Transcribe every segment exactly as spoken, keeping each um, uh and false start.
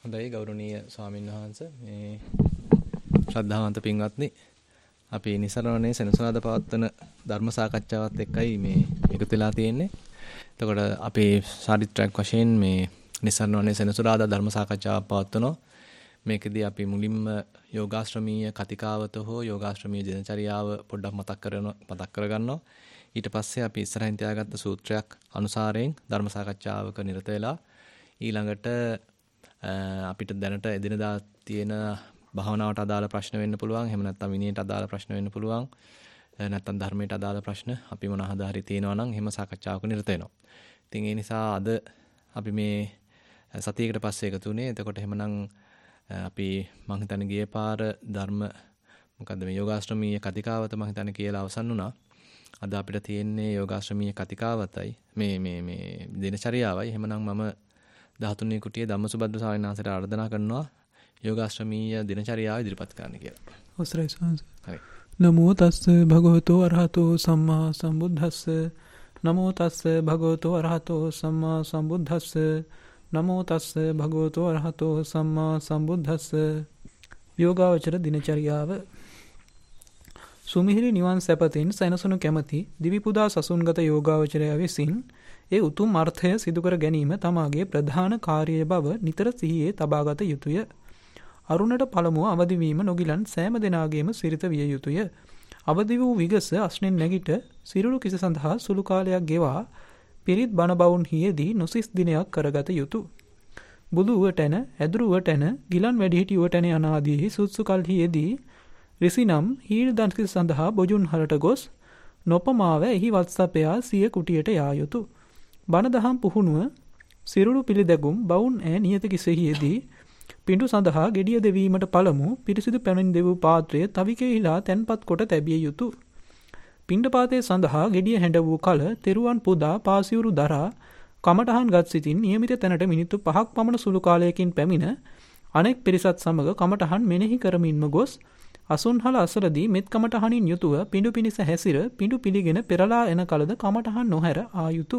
හොඳයි ගෞරවනීය ස්වාමීන් වහන්සේ මේ ශ්‍රද්ධාවන්ත පින්වත්නි අපි නිසරණනේ සෙනසුරාදා පවත්වන ධර්ම සාකච්ඡාවත් එක්කයි මේ එකතු වෙලා තියෙන්නේ. එතකොට අපි චාරිත්‍රාක් වශයෙන් මේ නිසරණනේ සෙනසුරාදා ධර්ම සාකච්ඡාවක් පවත්වනවා. මේකෙදී අපි මුලින්ම යෝගාශ්‍රමීය කතිකාවත හෝ යෝගාශ්‍රමීය දිනචරියාව පොඩ්ඩක් මතක් කරන මතක් කරගන්නවා. ඊට පස්සේ අපි ඉස්සරහින් තියාගත්ත සූත්‍රයක් අනුසාරයෙන් ධර්ම සාකච්ඡාවක නිරත වෙලා ඊළඟට අපිට දැනට එදිනදා තියෙන භාවනාවට අදාළ ප්‍රශ්න වෙන්න පුළුවන්. එහෙම නැත්නම් විනයට අදාළ ප්‍රශ්න වෙන්න පුළුවන්. නැත්නම් ධර්මයට අදාළ ප්‍රශ්න අපි මොනවා හරි තියෙනවා නම් එහෙම සාකච්ඡාවක නිරත වෙනවා. ඉතින් ඒ නිසා අද අපි මේ සතියකට පස්සේ එකතු වුණේ. එතකොට එහෙමනම් අපි මං හිතන්නේ ගිය පාර ධර්ම මොකද්ද මේ යෝගාශ්‍රමීය කතිකාවත මං හිතන්නේ කියලා අවසන් වුණා. අද අපිට තියෙන්නේ යෝගාශ්‍රමීය කතිකාවතයි මේ මේ මේ දිනචරියාවයි. එහෙමනම් මම දහතුන් වෙනි කුටියේ ධම්මසුබද්ද ස්වාමීන් වහන්සේට ආරාධනා කරනවා යෝගාශ්‍රමීය දිනචරියාව ඉදිරිපත් කරන්න කියලා. අවසරයි ස්වාමීන්. හරි. නමෝ තස්ස භගවතෝ අරහතෝ සම්මා සම්බුද්දස්ස. නමෝ තස්ස භගවතෝ අරහතෝ සම්මා සම්බුද්දස්ස. නමෝ තස්ස භගවතෝ අරහතෝ සම්මා සම්බුද්දස්ස. යෝගාවචර දිනචරියාව. සුමිහිරි නිවන් සැපතින් සැනසුණු කැමැති දිවිපුදා සසුන්ගත යෝගාවචරය විසින් ඒ උතුම් අර්ථය සිදු කර ගැනීම තමාගේ ප්‍රධාන කාර්යය බව නිතර සිහියේ තබාගත යුතුය. අරුණට පළමුව අවදි වීම නොගිලන් සෑම දෙනාගේම සිරිත විය යුතුය. අවදි වූ විගස අස්නෙන් නැගිට සිරුරු කිස සඳහා සුළු කාලයක් ගෙවා පිරිත් බණ බවුන් හියේදී නොසිස් දිනයක් කරගත යුතුය. බුදු උවටැන, ඇදුරු උවටැන, ගිලන් වැඩිහිටි උවටැන යනාදී සුත්සු කල්හියේදී රිසිනම් හීල් දන්කිස සඳහා බොජුන් හලට ගොස් නොපමාව එහි වත්සපයා සිය කුටියට යා යුතුය. බණ දහම් පුහුණුව සිරුරු පිළිදැගුම් බවුන් ඈ නියත කිසෙහියේදී පිඬු සඳහා ගෙඩිය දෙවීමට පළමු පිරිසිදු පැමිණ දෙවූ පාත්‍රය තවිකෙහිලා තැන්පත් කොට තැබිය යුතුය. පිණ්ඩපාතය සඳහා ගෙඩිය හැඬ වූ කල තෙරුවන් පුදා පාසිවුරු දරා කමටහන් ගත් සිටින් නියමිත තැනට මිනිත්තු පහක් පමණ සුළු කාලයකින් පැමිණ අනෙක් පිරිසත් සමග කමටහන් මෙනෙහි කරමින්ම ගොස් අසුන්හල අසලදී මෙත් කමටහනින් යුතුව පිඬු පිනිස හැසිර පිඬු පිළිගෙන පෙරලා එන කලද කමටහන් නොහැර ආ යුතුය.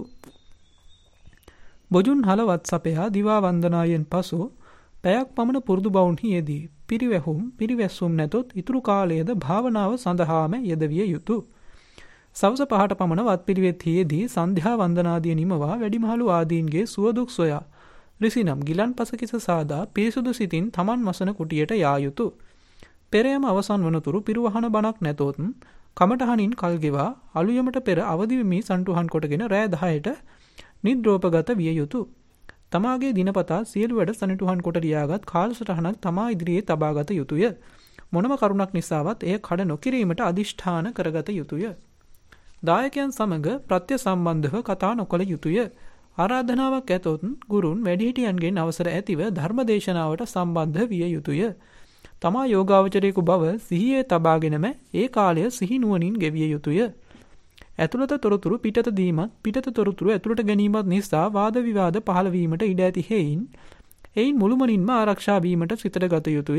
බොජුන් හල වත්සපයා දිවා වන්දනායෙන් පසු පැයක් පමණ පුරුදු බවුන් හියේදී පිරිවැහුම් පිරිවැස්සුම් නැතොත් ඉතුරු කාලයේද භාවනාව සඳහාම යෙදවිය යුතුය. සවස පහට පමණ වත්පිළිවෙත් හියේදී සන්ධ්‍යා වන්දනාදිය නිමවා වැඩිමහලු ආදීන්ගේ සුවදුක් සොයා රිසිනම් ගිලන් පසකිස සාදා පිරිසුදු සිතින් තමන් වසන කුටියට යා යුතුය. පෙරයම අවසන් වනතුරු පිරුවහන බණක් නැතොත් කමටහනින් කල් ගෙවා අලුයමට පෙර අවදි වෙමි සන්ටුහන් කොටගෙන රෑ දහයට නිද්‍රෝපගත විය යුතුය. තමාගේ දිනපතා සියලු වැඩ සනිටුහන් කොට ලියාගත් කාලසටහනක් තමා ඉදිරියේ තබාගත යුතුය. මොනම කරුණක් නිසාවත් එය කඩ නොකිරීමට අදිෂ්ඨාන කරගත යුතුය. දායකයන් සමග ප්‍රත්‍ය සම්බන්ධව කතා නොකළ යුතුය. ආරාධනාවක් ඇතොත් ගුරුන් වැඩිහිටියන්ගෙන් අවසර ඇතිව ධර්ම දේශනාවට සම්බන්ධ විය යුතුය. තමා යෝගාවචරයෙකු බව සිහියේ තබාගෙනම ඒ කාලය සිහි නුවණින් ගෙවිය යුතුය. ඇතුළත තොරතුරු පිටත දීමත් පිටත තොරතුරු ඇතුළට ගැනීමත් නිසා වාද විවාද පහළ වීමට ඉඩ ඇති හේයින් එයින් මුළුමනින්ම ආරක්ෂා වීමට සිතට ගත යුතුය.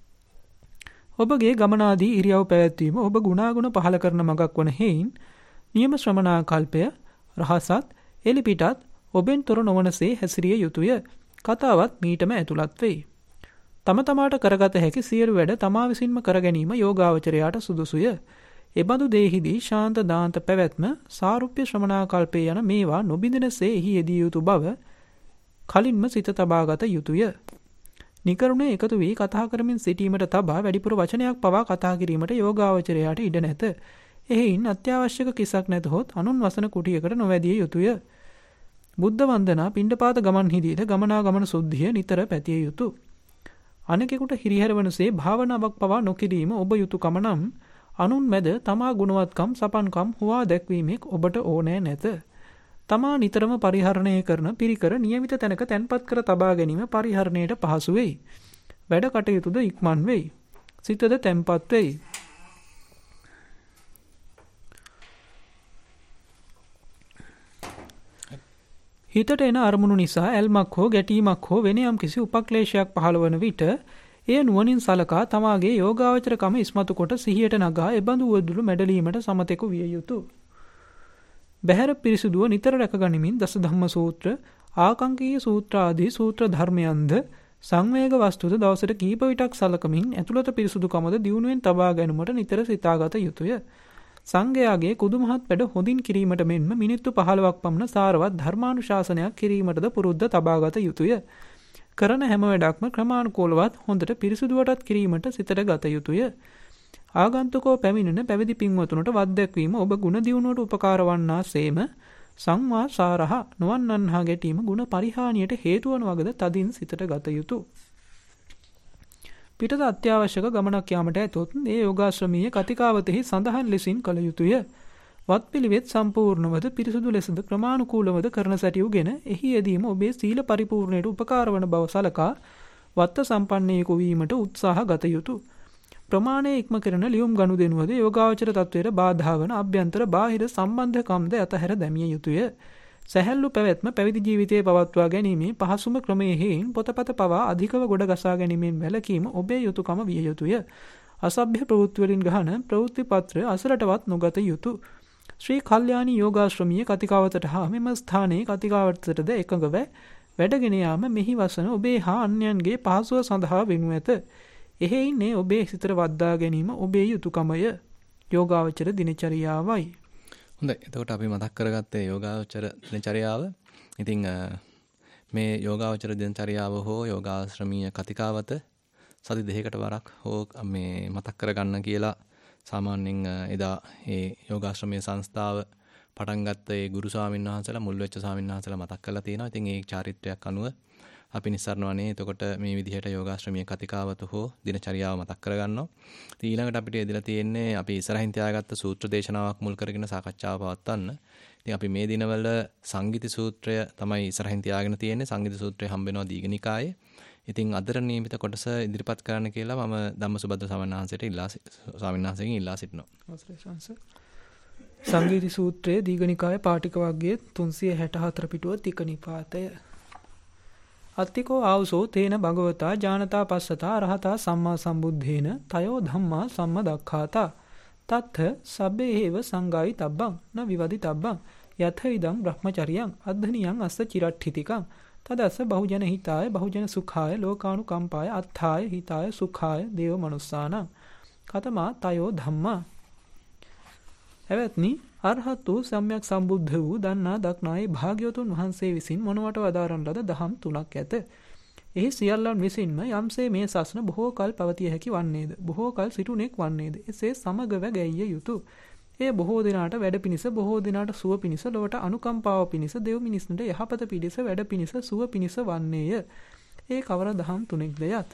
ඔබගේ ගමනාදී ඉරියව් පැවැත්වීම ඔබ ගුණාගුණ පහළ කරන මගක් වන හේයින් නියම ශ්‍රමණාකල්පය රහසත් එලිපිටත් ඔබෙන් තොර නොවනසේ හැසිරිය යුතුය. කතාවත් මීටම ඇතුළත් වෙයි. තම තමාට කරගත හැකි සියලු වැඩ තමා විසින්ම කර ගැනීම යෝගාවචරයාට සුදුසුය. එබඳු දේහිදී ශාන්ත දාන්ත පැවැත්ම සාරුප්‍ය ශ්‍රමණාකල්පය යන මේවා නොබිඳෙනසේ එහි යෙදිය යුතු බව කලින්ම සිත තබාගත යුතුය. නිකරුණේ එකතු වී කතා කරමින් සිටීමට තබා වැඩිපුර වචනයක් පවා කතා කිරීමට යෝගාවචරයාට ඉඩ නැත. එහෙයින් අත්‍යවශ්‍යක කිසක් නැතහොත් අනුන් වසන කුටියකට නොවැදිය යුතුය. බුද්ධ වන්දනා පිණ්ඩපාත ගමන් හිදීද ගමනාගමන සුද්ධිය නිතර පැතිය යුතුය. අනෙකෙකුට හිරිහැරවනසේ භාවනාවක් පවා නොකිරීම ඔබ යුතුයකම නම් අනුන් මැද තමා ගුණවත්කම් සපන්කම් හුවා දැක්වීමක් ඔබට ඕනෑ නැත. තමා නිතරම පරිහරණය කරන පිරිකර නියමිත තැනක තැන්පත් කර තබා ගැනීම පරිහරණයට පහසු වෙයි. වැඩ කටයුතුද ඉක්මන් වෙයි. සිතද තැන්පත් වෙයි. හිතට එන අරමුණු නිසා ඇල්මක් හෝ ගැටීමක් හෝ වෙන යම් කිසි උපක්ලේශයක් පහළ වන විට එය නුවණින් සලකා තමාගේ යෝගාවචරකම ඉස්මතු කොට සිහියට නගා එබඳු වදුළු මැඩලීමට සමතෙකු විය යුතුය. බහැර පිරිසුදුව නිතර රැකගනිමින් දස ධම්ම සූත්‍ර, ආකංකීය සූත්‍ර ආදී සූත්‍ර ධර්මයන්ද සංවේග වස්තුද දවසට කීප විටක් සලකමින් ඇතුළත පිරිසුදුකමද දියුණුවෙන් තබා ගැනීමට නිතර සිතාගත යුතුය. සංඝයාගේ කුදුමහත් වැඩ හොඳින් කිරීමට මෙන්ම මිනිත්තු පහළොවක් පමණ සාරවත් ධර්මානුශාසනයක් කිරීමටද පුරුද්ද තබාගත යුතුය. කරන හැම වැඩක්ම ක්‍රමානුකූලවත් හොඳට පිරිසුදුවටත් කිරීමට සිතට ගත යුතුය. ආගන්තුකෝ පැමිණෙන පැවිදි පින්වතුන්ට වත්දැක්වීම ඔබ ගුණ දියුණුවට උපකාර වන්නා සේම සංවා සාරහ නොවන්නන්හා ගැටීම ගුණ පරිහානියට හේතුවන වගද තදින් සිතට ගත යුතු. පිටත අත්‍යවශ්‍යක ගමනක් යාමට ඇතොත් ඒ යෝගාශ්‍රමීය කතිකාවතෙහි සඳහන් ලෙසින් කළ යුතුය. වත් පිළිවෙත් සම්පූර්ණවද පිරිසුදු ලෙසද ක්‍රමානුකූලවද කරන සැටියුගෙන එහි යෙදීම ඔබේ සීල පරිපූර්ණයට උපකාර වන බව සලකා වත්ත සම්පන්නයෙකු වීමට උත්සාහ ගත යුතු. ප්‍රමාණය ඉක්ම කරන ලියුම් ගනුදෙනුවද යෝගාවචර තත්වයට බාධා වන අභ්‍යන්තර බාහිර සම්බන්ධකම්ද අතහැර දැමිය යුතුය. සැහැල්ලු පැවැත්ම පැවිදි ජීවිතයේ පවත්වා ගැනීමේ පහසුම ක්‍රමයේ හේයින් පොතපත පවා අධිකව ගොඩ ගසා ගැනීමෙන් වැළකීම ඔබේ යුතුයකම විය යුතුය. අසභ්‍ය ප්‍රවෘත්ති වලින් ගහන ප්‍රවෘත්ති පත්‍ර අසලටවත් නොගත යුතු. ශ්‍රී කල්යාණී යෝගාශ්‍රමීය කතිකාවතට හා මෙම ස්ථානයේ කතිකාවතටද එකඟව වැඩගෙන යාම මෙහි වසන ඔබේ හා අන්‍යයන්ගේ පහසුව සඳහා වෙනු ඇත. එහෙයින් මේ ඔබේ සිතට වද්දා ගැනීම ඔබේ යුතුයකමය. යෝගාවචර දිනචරියාවයි. හොඳයි. එතකොට අපි මතක් කරගත්තේ යෝගාවචර දිනචරියාව. ඉතින් මේ යෝගාවචර දිනචරියාව හෝ යෝගාශ්‍රමීය කතිකාවත සති දෙකකට වරක් හෝ මේ මතක් කරගන්න කියලා සාමාන්‍යයෙන් එදා ඒ යෝගාශ්‍රමීය සංස්ථාව පටන් ගත්ත ඒ ගුරු ස්වාමීන් වහන්සේලා මුල් වෙච්ච ස්වාමීන් වහන්සේලා මතක් කරලා තියෙනවා. ඉතින් ඒ චාරිත්‍රයක් අනුව අපි නිස්සාරණ වනේ එතකොට මේ විදිහට යෝගාශ්‍රමීය කතිකාවත හෝ දිනචරියාව මතක් කරගන්නවා. ඉතින් ඊළඟට අපිට එදලා තියෙන්නේ අපි ඉස්සරහින් තියාගත්ත සූත්‍ර දේශනාවක් මුල් කරගෙන සාකච්ඡාව පවත්වන්න. ඉතින් අපි මේ දිනවල සංගීති සූත්‍රය තමයි ඉස්සරහින් තියාගෙන තියෙන්නේ. සංගීති සූත්‍රය හම්බ වෙනවා දීඝනිකායේ. ඉතින් අදර නියමිත කොටස ඉදිරිපත් කරන්න කියලා මම ධම්මසුබද්ද ස්වාමීන් වහන්සේට ඉල්ලා ස්වාමීන් වහන්සේගෙන් ඉල්ලා සිටිනවා. සංගීති සූත්‍රයේ දීඝනිකායේ පාටික වර්ගයේ තුන්සිය හැට හතර පිටුව තික නිපාතය. අත්තිකෝ ආවසෝ තේන භගවතා ජානතා පස්සතා රහතා සම්මා සම්බුද්ධේන තයෝ ධම්මා සම්මදක්ඛාතා තත්ථ සබ්බේ හේව සංගායි තබ්බං න විවදි තබ්බං යත ඉදං බ්‍රහ්මචරියං අද්ධනියං අස්ස චිරට්ඨිතිකං තදස්ස බහුජන හිතාය බහුජන සුඛාය ලෝකානුකම්පාය අත්ථාය හිතාය සුඛාය දේව මනුස්සානං කතමා තයෝ ධම්මා. එවත්නි අරහත් වූ සම්්‍යක් සම්බුද්ධ වූ දන්නා දක්නායේ භාග්‍යවතුන් වහන්සේ විසින් මොනවට වදාරන ලද දහම් තුනක් ඇත. එහි සියල්ලන් විසින්ම යම්සේ මේ සසන බොහෝ කල් පවතිය හැකි වන්නේද, බොහෝ කල් සිටුනෙක් වන්නේද, එසේ සමගව ගැයිය යුතුය. එය බොහෝ දිනාට වැඩ පිණිස, බොහෝ දිනාට සුව පිණිස, ලොවට අනුකම්පාව පිණිස, දෙව් මිනිසුන්ට යහපත පිණිස, වැඩ පිණිස, සුව පිණිස වන්නේය. ඒ කවර දහම් තුනෙක්ද යත්.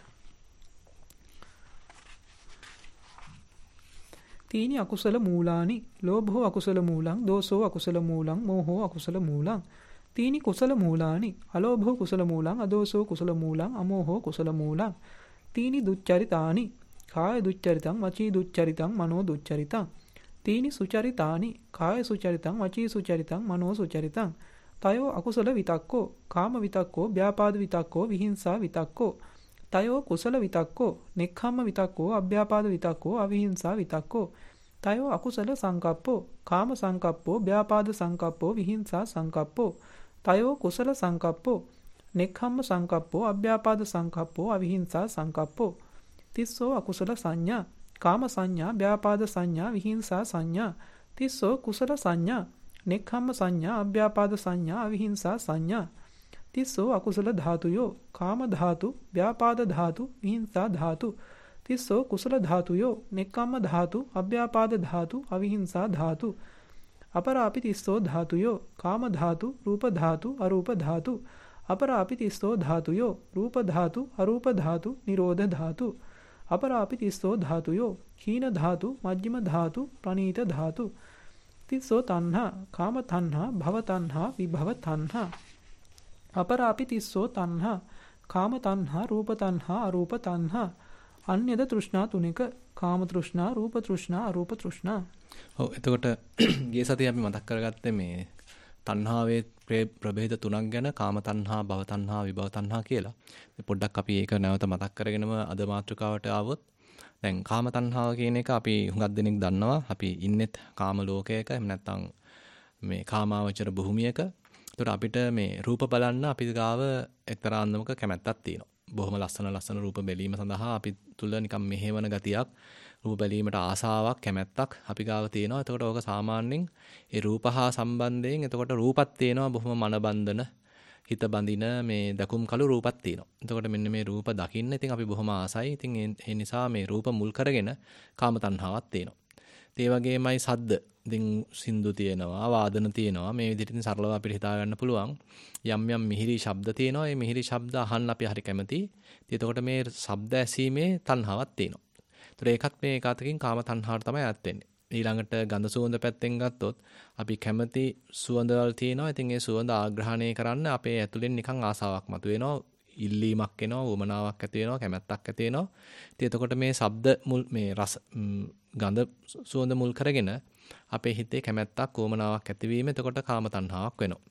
තීනි අකුසල මූලානි ලෝභෝ අකුසල මූලං දෝසෝ අකුසල මූලං මෝහෝ අකුසල මූලං තීනි කුසල මූලානි අලෝභෝ කුසල මූලං අදෝසෝ කුසල මූලං අමෝහෝ කුසල මූලං තීනි දුච්චරිතානි කාය දුච්චරිතං වචී දුච්චරිතං මනෝ දුච්චරිතං තීනි සුචරිතානි කාය සුචරිතං වචී සුචරිතං මනෝ සුචරිතං තයෝ අකුසල විතක්කෝ කාම විතක්කෝ ව්‍යාපාද විතක්කෝ විහිංසා විතක්කෝ තයෝ කුසල විතක්කෝ නෙක්ඛම්ම විතක්කෝ අභ්‍යාපාද විතක්කෝ අවිහිංසා විතක්කෝ තයෝ අකුසල සංකප්පෝ කාම සංකප්පෝ ව්‍යාපාද සංකප්පෝ විහිංසා සංකප්පෝ තයෝ කුසල සංකප්පෝ නෙක්ඛම්ම සංකප්පෝ අභ්‍යාපාද සංකප්පෝ අවිහිංසා සංකප්පෝ තිස්සෝ අකුසල සංඥා කාම සංඥා ව්‍යාපාද සංඥා විහිංසා සංඥා තිස්සෝ කුසල සංඥා නෙක්ඛම්ම සංඥා අභ්‍යාපාද සංඥා අවිහිංසා සංඥා තිස්සෝ අකුසල ධාතුයෝ කාම ධාතු ව්‍යාපාද ධාතු විහිංසා ධාතු තිස්සෝ කුසල ධාතුයෝ නෙක්ඛම්ම ධාතු අභ්‍යාපාද ධාතු අවිහිංසා ධාතු අපරාපි තිස්සෝ ධාතුයෝ කාම ධාතු රූප ධාතු අරූප ධාතු අපරාපි තිස්සෝ ධාතුයෝ රූප ධාතු අරූප ධාතු නිරෝධ ධාතු අපරාපි තිස්සෝ ධාතුයෝ හීන ධාතු මජ්ක්‍ධිම ධාතු ප්‍රනීත ධාතු තිස්සෝ තණ්හා කාම තණ්හා භව තණ්හා විභව තණ්හා අපරාපි තිස්සෝ තණ්හා කාම තණ්හා රූප තණ්හා අරූප තණ්හා අන්‍යද තෘෂ්ණා තුනක කාම තෘෂ්ණා රූප තෘෂ්ණා අරූප තෘෂ්ණා. ඔව් එතකොට ගිය සතියේ අපි මතක් කරගත්තේ මේ තණ්හාවේ ප්‍රභේද තුනක් ගැන කාම තණ්හා භව තණ්හා විභව තණ්හා කියලා. පොඩ්ඩක් අපි ඒක නැවත මතක් කරගෙනම අද මාතෘකාවට ආවොත් දැන් කාම තණ්හාව කියන එක අපි හුඟක් දෙනෙක් දන්නවා. අපි ඉන්නෙත් කාම ලෝකයක එහෙම නැත්නම් මේ කාමාවචර භූමියක. ඒතකොට අපිට මේ රූප බලන්න අපි ගාව එක්තරා අන්දමක කැමැත්තක් තියෙනවා. බොහොම ලස්සන ලස්සන රූප බැලීම සඳහා අපි තුල නිකම් මෙහෙවන ගතියක්, රූප බැලීමට ආසාවක්, කැමැත්තක් අපි ගාව තියෙනවා. එතකොට ඕක සාමාන්‍යයෙන් ඒ රූප හා සම්බන්ධයෙන් එතකොට රූපත් තියෙනවා බොහොම මනබන්ධන, හිත බඳින මේ දකුම් කළු රූපත් තියෙනවා. එතකොට මෙන්න මේ රූප දකින්න ඉතින් අපි බොහොම ආසයි. ඉතින් ඒ නිසා මේ රූප මුල් කරගෙන කාම තණ්හාවක් තියෙනවා. ඒ වගේමයි සද්ද. ඉතින් සින්දු තියෙනවා, වාදන තියෙනවා. මේ විදිහට ඉතින් සරලව අපිට හිතා ගන්න පුළුවන්. යම් යම් මිහිරි ශබ්ද තියෙනවා. මේ මිහිරි ශබ්ද අහන්න අපි හරි කැමතියි. ඉතින් එතකොට මේ ශබ්ද ඇසීමේ තණ්හාවක් තියෙනවා. ඒතර ඒකත් මේ එකතකින් කාම තණ්හාවට තමයි අයත් වෙන්නේ. ඊළඟට ගඳ සුවඳ පැත්තෙන් ගත්තොත් අපි කැමති සුවඳවල් තියෙනවා. ඉතින් ඒ සුවඳ ආග්‍රහණය කරන්න අපේ ඇතුලෙන් නිකන් ආසාවක් මතුවෙනවා. ඉල්ලීමක් එනවා, උමනාවක් ඇති වෙනවා, කැමැත්තක් ඇති වෙනවා. ඉතින් එතකොට මේ ශබ්ද මුල් මේ රස ගඳ සුවඳ මුල් කරගෙන අපේ හිතේ කැමැත්තක්, උමනාවක් ඇතිවීම එතකොට කාම තණ්හාවක් වෙනවා.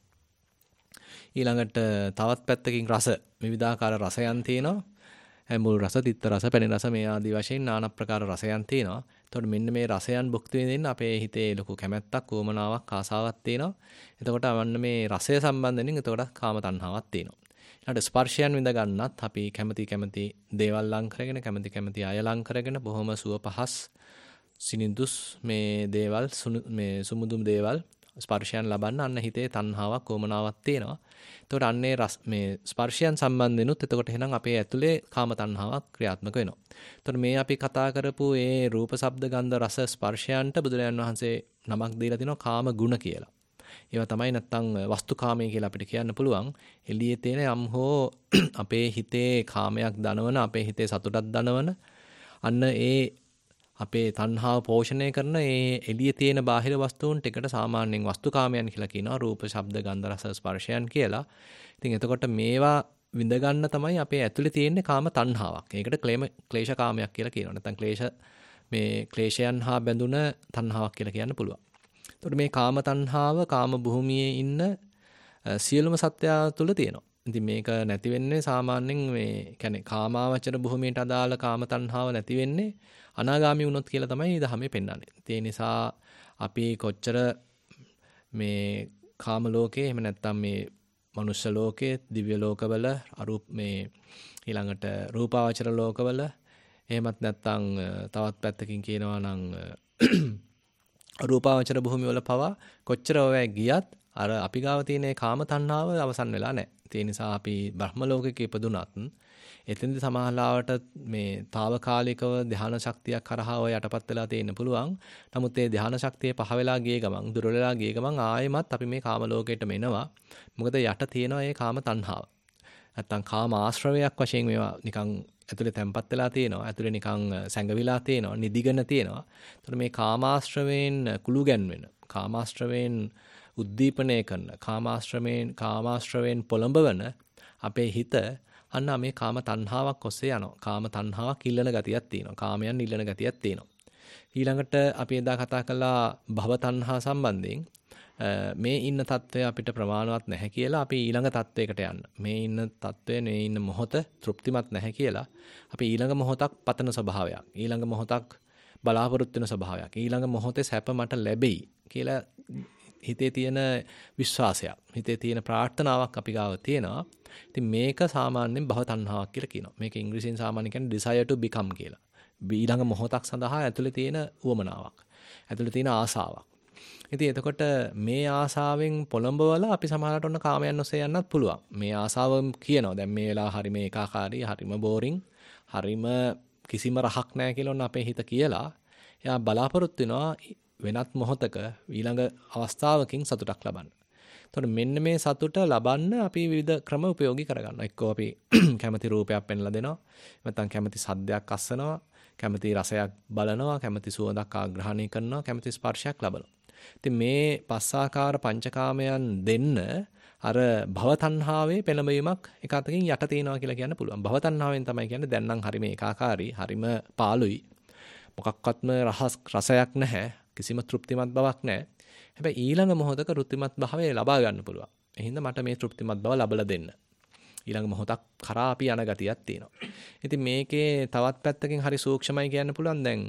ඊළඟට තවත් පැත්තකින් රස, විවිධාකාර රසයන් තියෙනවා. මුල් රස, තිත්ත රස, පැණි රස මේ ආදී වශයෙන් নানা ප්‍රකාර රසයන් තියෙනවා. එතකොට මෙන්න මේ රසයන් භුක්ති විඳින්න අපේ හිතේ ලොකු කැමැත්තක්, උමනාවක්, ආසාවක් තියෙනවා. එතකොට අන්න මේ රසය සම්බන්ධයෙන් එතකොට කාම තණ්හාවක් තියෙනවා. ඊළඟට ස්පර්ශයන් විඳ ගන්නත් අපි කැමති කැමති දේවල් ලං කරගෙන, කැමති කැමති අය ලං කරගෙන බොහොම සුව පහස් සිනිඳුස් මේ දේවල් මේ සුමුදුම් දේවල් ස්පර්ශයන් ලබන්න අන්න හිතේ තණ්හාවක්, උමනාවක් තියෙනවා. එතකොට අන්නේ රස මේ ස්පර්ශයන් සම්බන්ධෙනුත් එතකොට එහෙනම් අපේ ඇතුලේ කාම තණ්හාවක් ක්‍රියාත්මක වෙනවා. එතකොට මේ අපි කතා කරපු ඒ රූප, ශබ්ද, ගන්ධ, රස, ස්පර්ශයන්ට බුදුරජාන් වහන්සේ නමක් දීලා තිනවා කාම ගුණ කියලා. ඒවා තමයි නැත්තම් වස්තුකාමයේ කියලා අපිට කියන්න පුළුවන්. එළියේ තියෙන යම් හෝ අපේ හිතේ කාමයක් දනවන, අපේ හිතේ සතුටක් දනවන අන්න ඒ අපේ තණ්හාව පෝෂණය කරන ඒ එළියේ තියෙන බාහිර වස්තුන් ටිකට සාමාන්‍යයෙන් වස්තුකාමයන් කියලා කියනවා. රූප, ශබ්ද, ගන්ධ, රස, ස්පර්ශයන් කියලා. ඉතින් එතකොට මේවා විඳ ගන්න තමයි අපේ ඇතුලේ තියෙන කාම තණ්හාවක්. ඒකට ක්ලේශ කාමයක් කියලා කියනවා. නැත්තම් ක්ලේශ මේ ක්ලේශයන් හා බැඳුන තණ්හාවක් කියලා කියන්න පුළුවන්. එතකොට මේ කාම තණ්හාව කාම භූමියේ ඉන්න සියලුම සත්‍යය තුළ තියෙනවා. ඉතින් මේක නැති වෙන්නේ සාමාන්‍යයෙන් මේ කියන්නේ කාමාවචර භූමියට අදාළ කාම තණ්හාව නැති වෙන්නේ අනාගාමී වුණොත් කියලා තමයි ධර්මයේ පෙන්වන්නේ. ඒ නිසා අපි කොච්චර මේ කාම ලෝකේ එහෙම නැත්නම් මේ මනුෂ්‍ය ලෝකේ, දිව්‍ය ලෝකවල, අරූප මේ ඊළඟට රූපාවචර ලෝකවල එහෙමත් නැත්නම් තවත් පැත්තකින් කියනවා නම් රූපාවචර භූමිය වල පවා කොච්චර ඔය ගියත් අර අපි ගාව තියෙන කාම තණ්හාව අවසන් වෙලා නැහැ. ඒ නිසා අපි බ්‍රහ්ම ලෝකෙක ඉපදුනත් එතෙන්ද සමාහලාවට මේ తాවකාලිකව ධානා ශක්තියක් කරහා ඔය යටපත් වෙලා තියෙන්න පුළුවන්. නමුත් ඒ ධානා ශක්තිය පහ වෙලා ගිය ගමන්, දුර වෙලා ගිය ගමන් ආයෙමත් අපි මේ කාම ලෝකෙටම එනවා. මොකද යට තියෙනවා මේ කාම තණ්හාව. නැත්තම් කාම ආශ්‍රවයක් වශයෙන් මේවා නිකන් ඇතුලේ තැම්පත් වෙලා තියෙනවා. ඇතුලේ නිකන් සැඟවිලා තියෙනවා, නිදිගෙන තියෙනවා. එතකොට මේ කාමාශ්‍රවයෙන් කුළු ගැන්වෙන, කාමාශ්‍රවයෙන් උද්දීපනය කරන, කාමාශ්‍රවයෙන් කාමාශ්‍රවයෙන් පොළඹවන අපේ හිත අන්න මේ කාම තණ්හාවක් ඔස්සේ යනවා. කාම තණ්හාවක් ඉල්ලන ගතියක් තියෙනවා. කාමයන් ඉල්ලන ගතියක් තියෙනවා. ඊළඟට අපි එදා කතා කළා භව තණ්හා සම්බන්ධයෙන් මේ ඉන්න తත්වය අපිට ප්‍රමාණවත් නැහැ කියලා අපි ඊළඟ తත්වයකට යන්න. මේ ඉන්න తත්වය, මේ ඉන්න මොහොත තෘප්තිමත් නැහැ කියලා අපි ඊළඟ මොහොතක් පතන ස්වභාවයක්, ඊළඟ මොහොතක් බලාපොරොත්තු වෙන ස්වභාවයක්, ඊළඟ මොහොතේ සැප මට ලැබෙයි කියලා හිතේ තියෙන විශ්වාසයක්, හිතේ තියෙන ප්‍රාර්ථනාවක් අපි ගාව තියෙනවා. ඉතින් මේක සාමාන්‍යයෙන් භව තණ්හාවක් කියලා කියනවා. මේක ඉංග්‍රීසියෙන් සාමාන්‍යයෙන් කියන්නේ desire to become කියලා. ඊළඟ මොහොතක් සඳහා ඇතුලේ තියෙන උවමනාවක්, ඇතුලේ තියෙන ආසාවක්. ඉතින් එතකොට මේ ආසාවෙන් පොළඹවලා අපි සමහරවිට ඔන්න කාමයන් ඔස්සේ යන්නත් පුළුවන්. මේ ආසාව කියනවා දැන් මේ වෙලාව හරිම ඒකාකාරී, හරිම බෝරින්, හරිම කිසිම රහක් නැහැ කියලා ඔන්න අපේ හිත කියලා එයා බලාපොරොත්තු වෙනවා වෙනත් මොහොතක ඊළඟ අවස්ථාවකින් සතුටක් ලබන්න. එතකොට මෙන්න මේ සතුට ලබන්න අපි විවිධ ක්‍රම උපයෝගී කරගන්නවා. එක්කෝ අපි කැමති රූපයක් පෙන්ලා දෙනවා. නැත්නම් කැමති සද්දයක් අස්සනවා, කැමති රසයක් බලනවා, කැමති සුවඳක් ආග්‍රහණය කරනවා, කැමති ස්පර්ශයක් ලබනවා. ඉතින් මේ පස්සාකාර පංචකාමයන් දෙන්න අර භව තණ්හාවේ පෙළඹවීමක් එක අතකින් යට තියෙනවා කියලා කියන්න පුළුවන්. භව තණ්හාවෙන් තමයි කියන්නේ දැන් නම් හරිම ඒකාකාරී, හරිම පාළුයි. මොකක්වත්ම රහස් රසයක් නැහැ. කිසිම තෘප්තිමත් බවක් නැහැ. හැබැයි ඊළඟ මොහොතක තෘප්තිමත් භාවය ලබා ගන්න පුළුවන්. එහෙනම් මට මේ තෘප්තිමත් බව ලබලා දෙන්න. ඊළඟ මොහොතක් කරා අපි යන ගතියක් තියෙනවා. ඉතින් මේකේ තවත් පැත්තකින් හරි සූක්ෂමයි කියන්න පුළුවන්. දැන්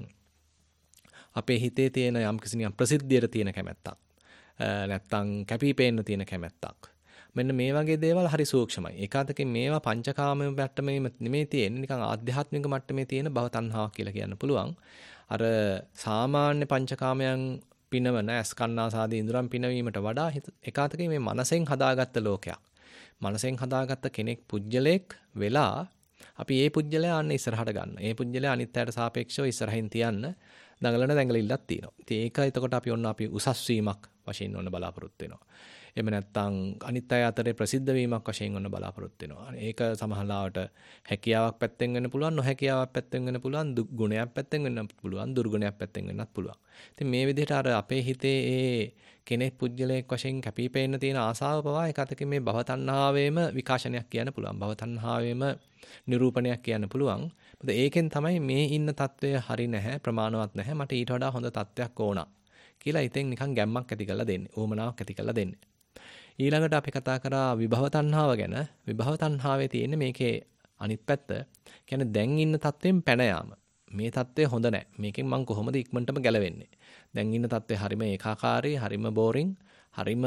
අපේ හිතේ තියෙන යම් කිසි නිකම් ප්‍රසිද්ධියට තියෙන කැමැත්තක්, නැත්තම් කැපිපේන්න තියෙන කැමැත්තක්, මෙන්න මේ වගේ දේවල් හරි සූක්ෂමයි. ඒකාතකින් මේවා පංචකාමයේ මට්ටමේ නෙමෙයි තියෙන්නේ. නිකන් ආධ්‍යාත්මික මට්ටමේ තියෙන භව තණ්හාවක් කියලා කියන්න පුළුවන්. අර සාමාන්‍ය පංචකාමයන් පිනවන අස්කන්නාසාදී ඉඳුරන් පිනවීමට වඩා ඒකාතකින් මේ මනසෙන් හදාගත්ත ලෝකයක්. මනසෙන් හදාගත්ත කෙනෙක් පුජ්‍යලයක් වෙලා අපි ඒ පුජ්‍යලයා අන්න ඉස්සරහට ගන්න. ඒ පුජ්‍යලයා අනිත් අයට සාපේක්ෂව ඉස්සරහින් තියන්න දඟලන දඟලිල්ලක් තියෙනවා. ඉතින් ඒක එතකොට අපි ඔන්න අපි උසස් වීමක් වශයෙන් ඔන්න බලාපොරොත්තු වෙනවා. එහෙම නැත්නම් අනිත් අය අතරේ ප්‍රසිද්ධ වීමක් වශයෙන් ඔන්න බලාපොරොත්තු වෙනවා. ඒක සමහරවිට හැකියාවක් පැත්තෙන් වෙන්න පුළුවන්, නොහැකියාවක් පැත්තෙන් වෙන්න පුළුවන්, ගුණයක් පැත්තෙන් වෙන්න පුළුවන්, දුර්ගුණයක් පැත්තෙන් වෙන්නත් පුළුවන්. ඉතින් මේ විදිහට අර අපේ හිතේ ඒ කෙනෙක් පුජ්‍යලයක් වශයෙන් කැපිපෙන්න තියෙන ආසාව පවා එක අතකින් මේ භව තණ්හාවේම විකාශනයක් කියන්න පුළුවන්. භව තණ්හාවේම නිරූපණයක් කියන්න පුළුවන්. මොකද ඒකෙන් තමයි මේ ඉන්න తත්වය හරි නැහැ, ප්‍රමාණවත් නැහැ, මට ඊට වඩා හොඳ තත්වයක් ඕන කියලා ඉතින් නිකන් ගැම්මක් ඇති කරලා දෙන්නේ. ඕමනාවක් ඇති කරලා දෙන්නේ. ඊළඟට අපි කතා කරා විභව තණ්හාව ගැන. විභව තණ්හාවේ තියෙන්නේ මේකේ අනිත් පැත්ත. කියන්නේ දැන් ඉන්න තත්වයෙන් පැන යාම. මේ තත්වය හොඳ නැහැ. මේකෙන් මං කොහොමද ඉක්මනටම ගැලවෙන්නේ? දැන් ඉන්න තත්වය හරිම ඒකාකාරී, හරිම බෝරින්, හරිම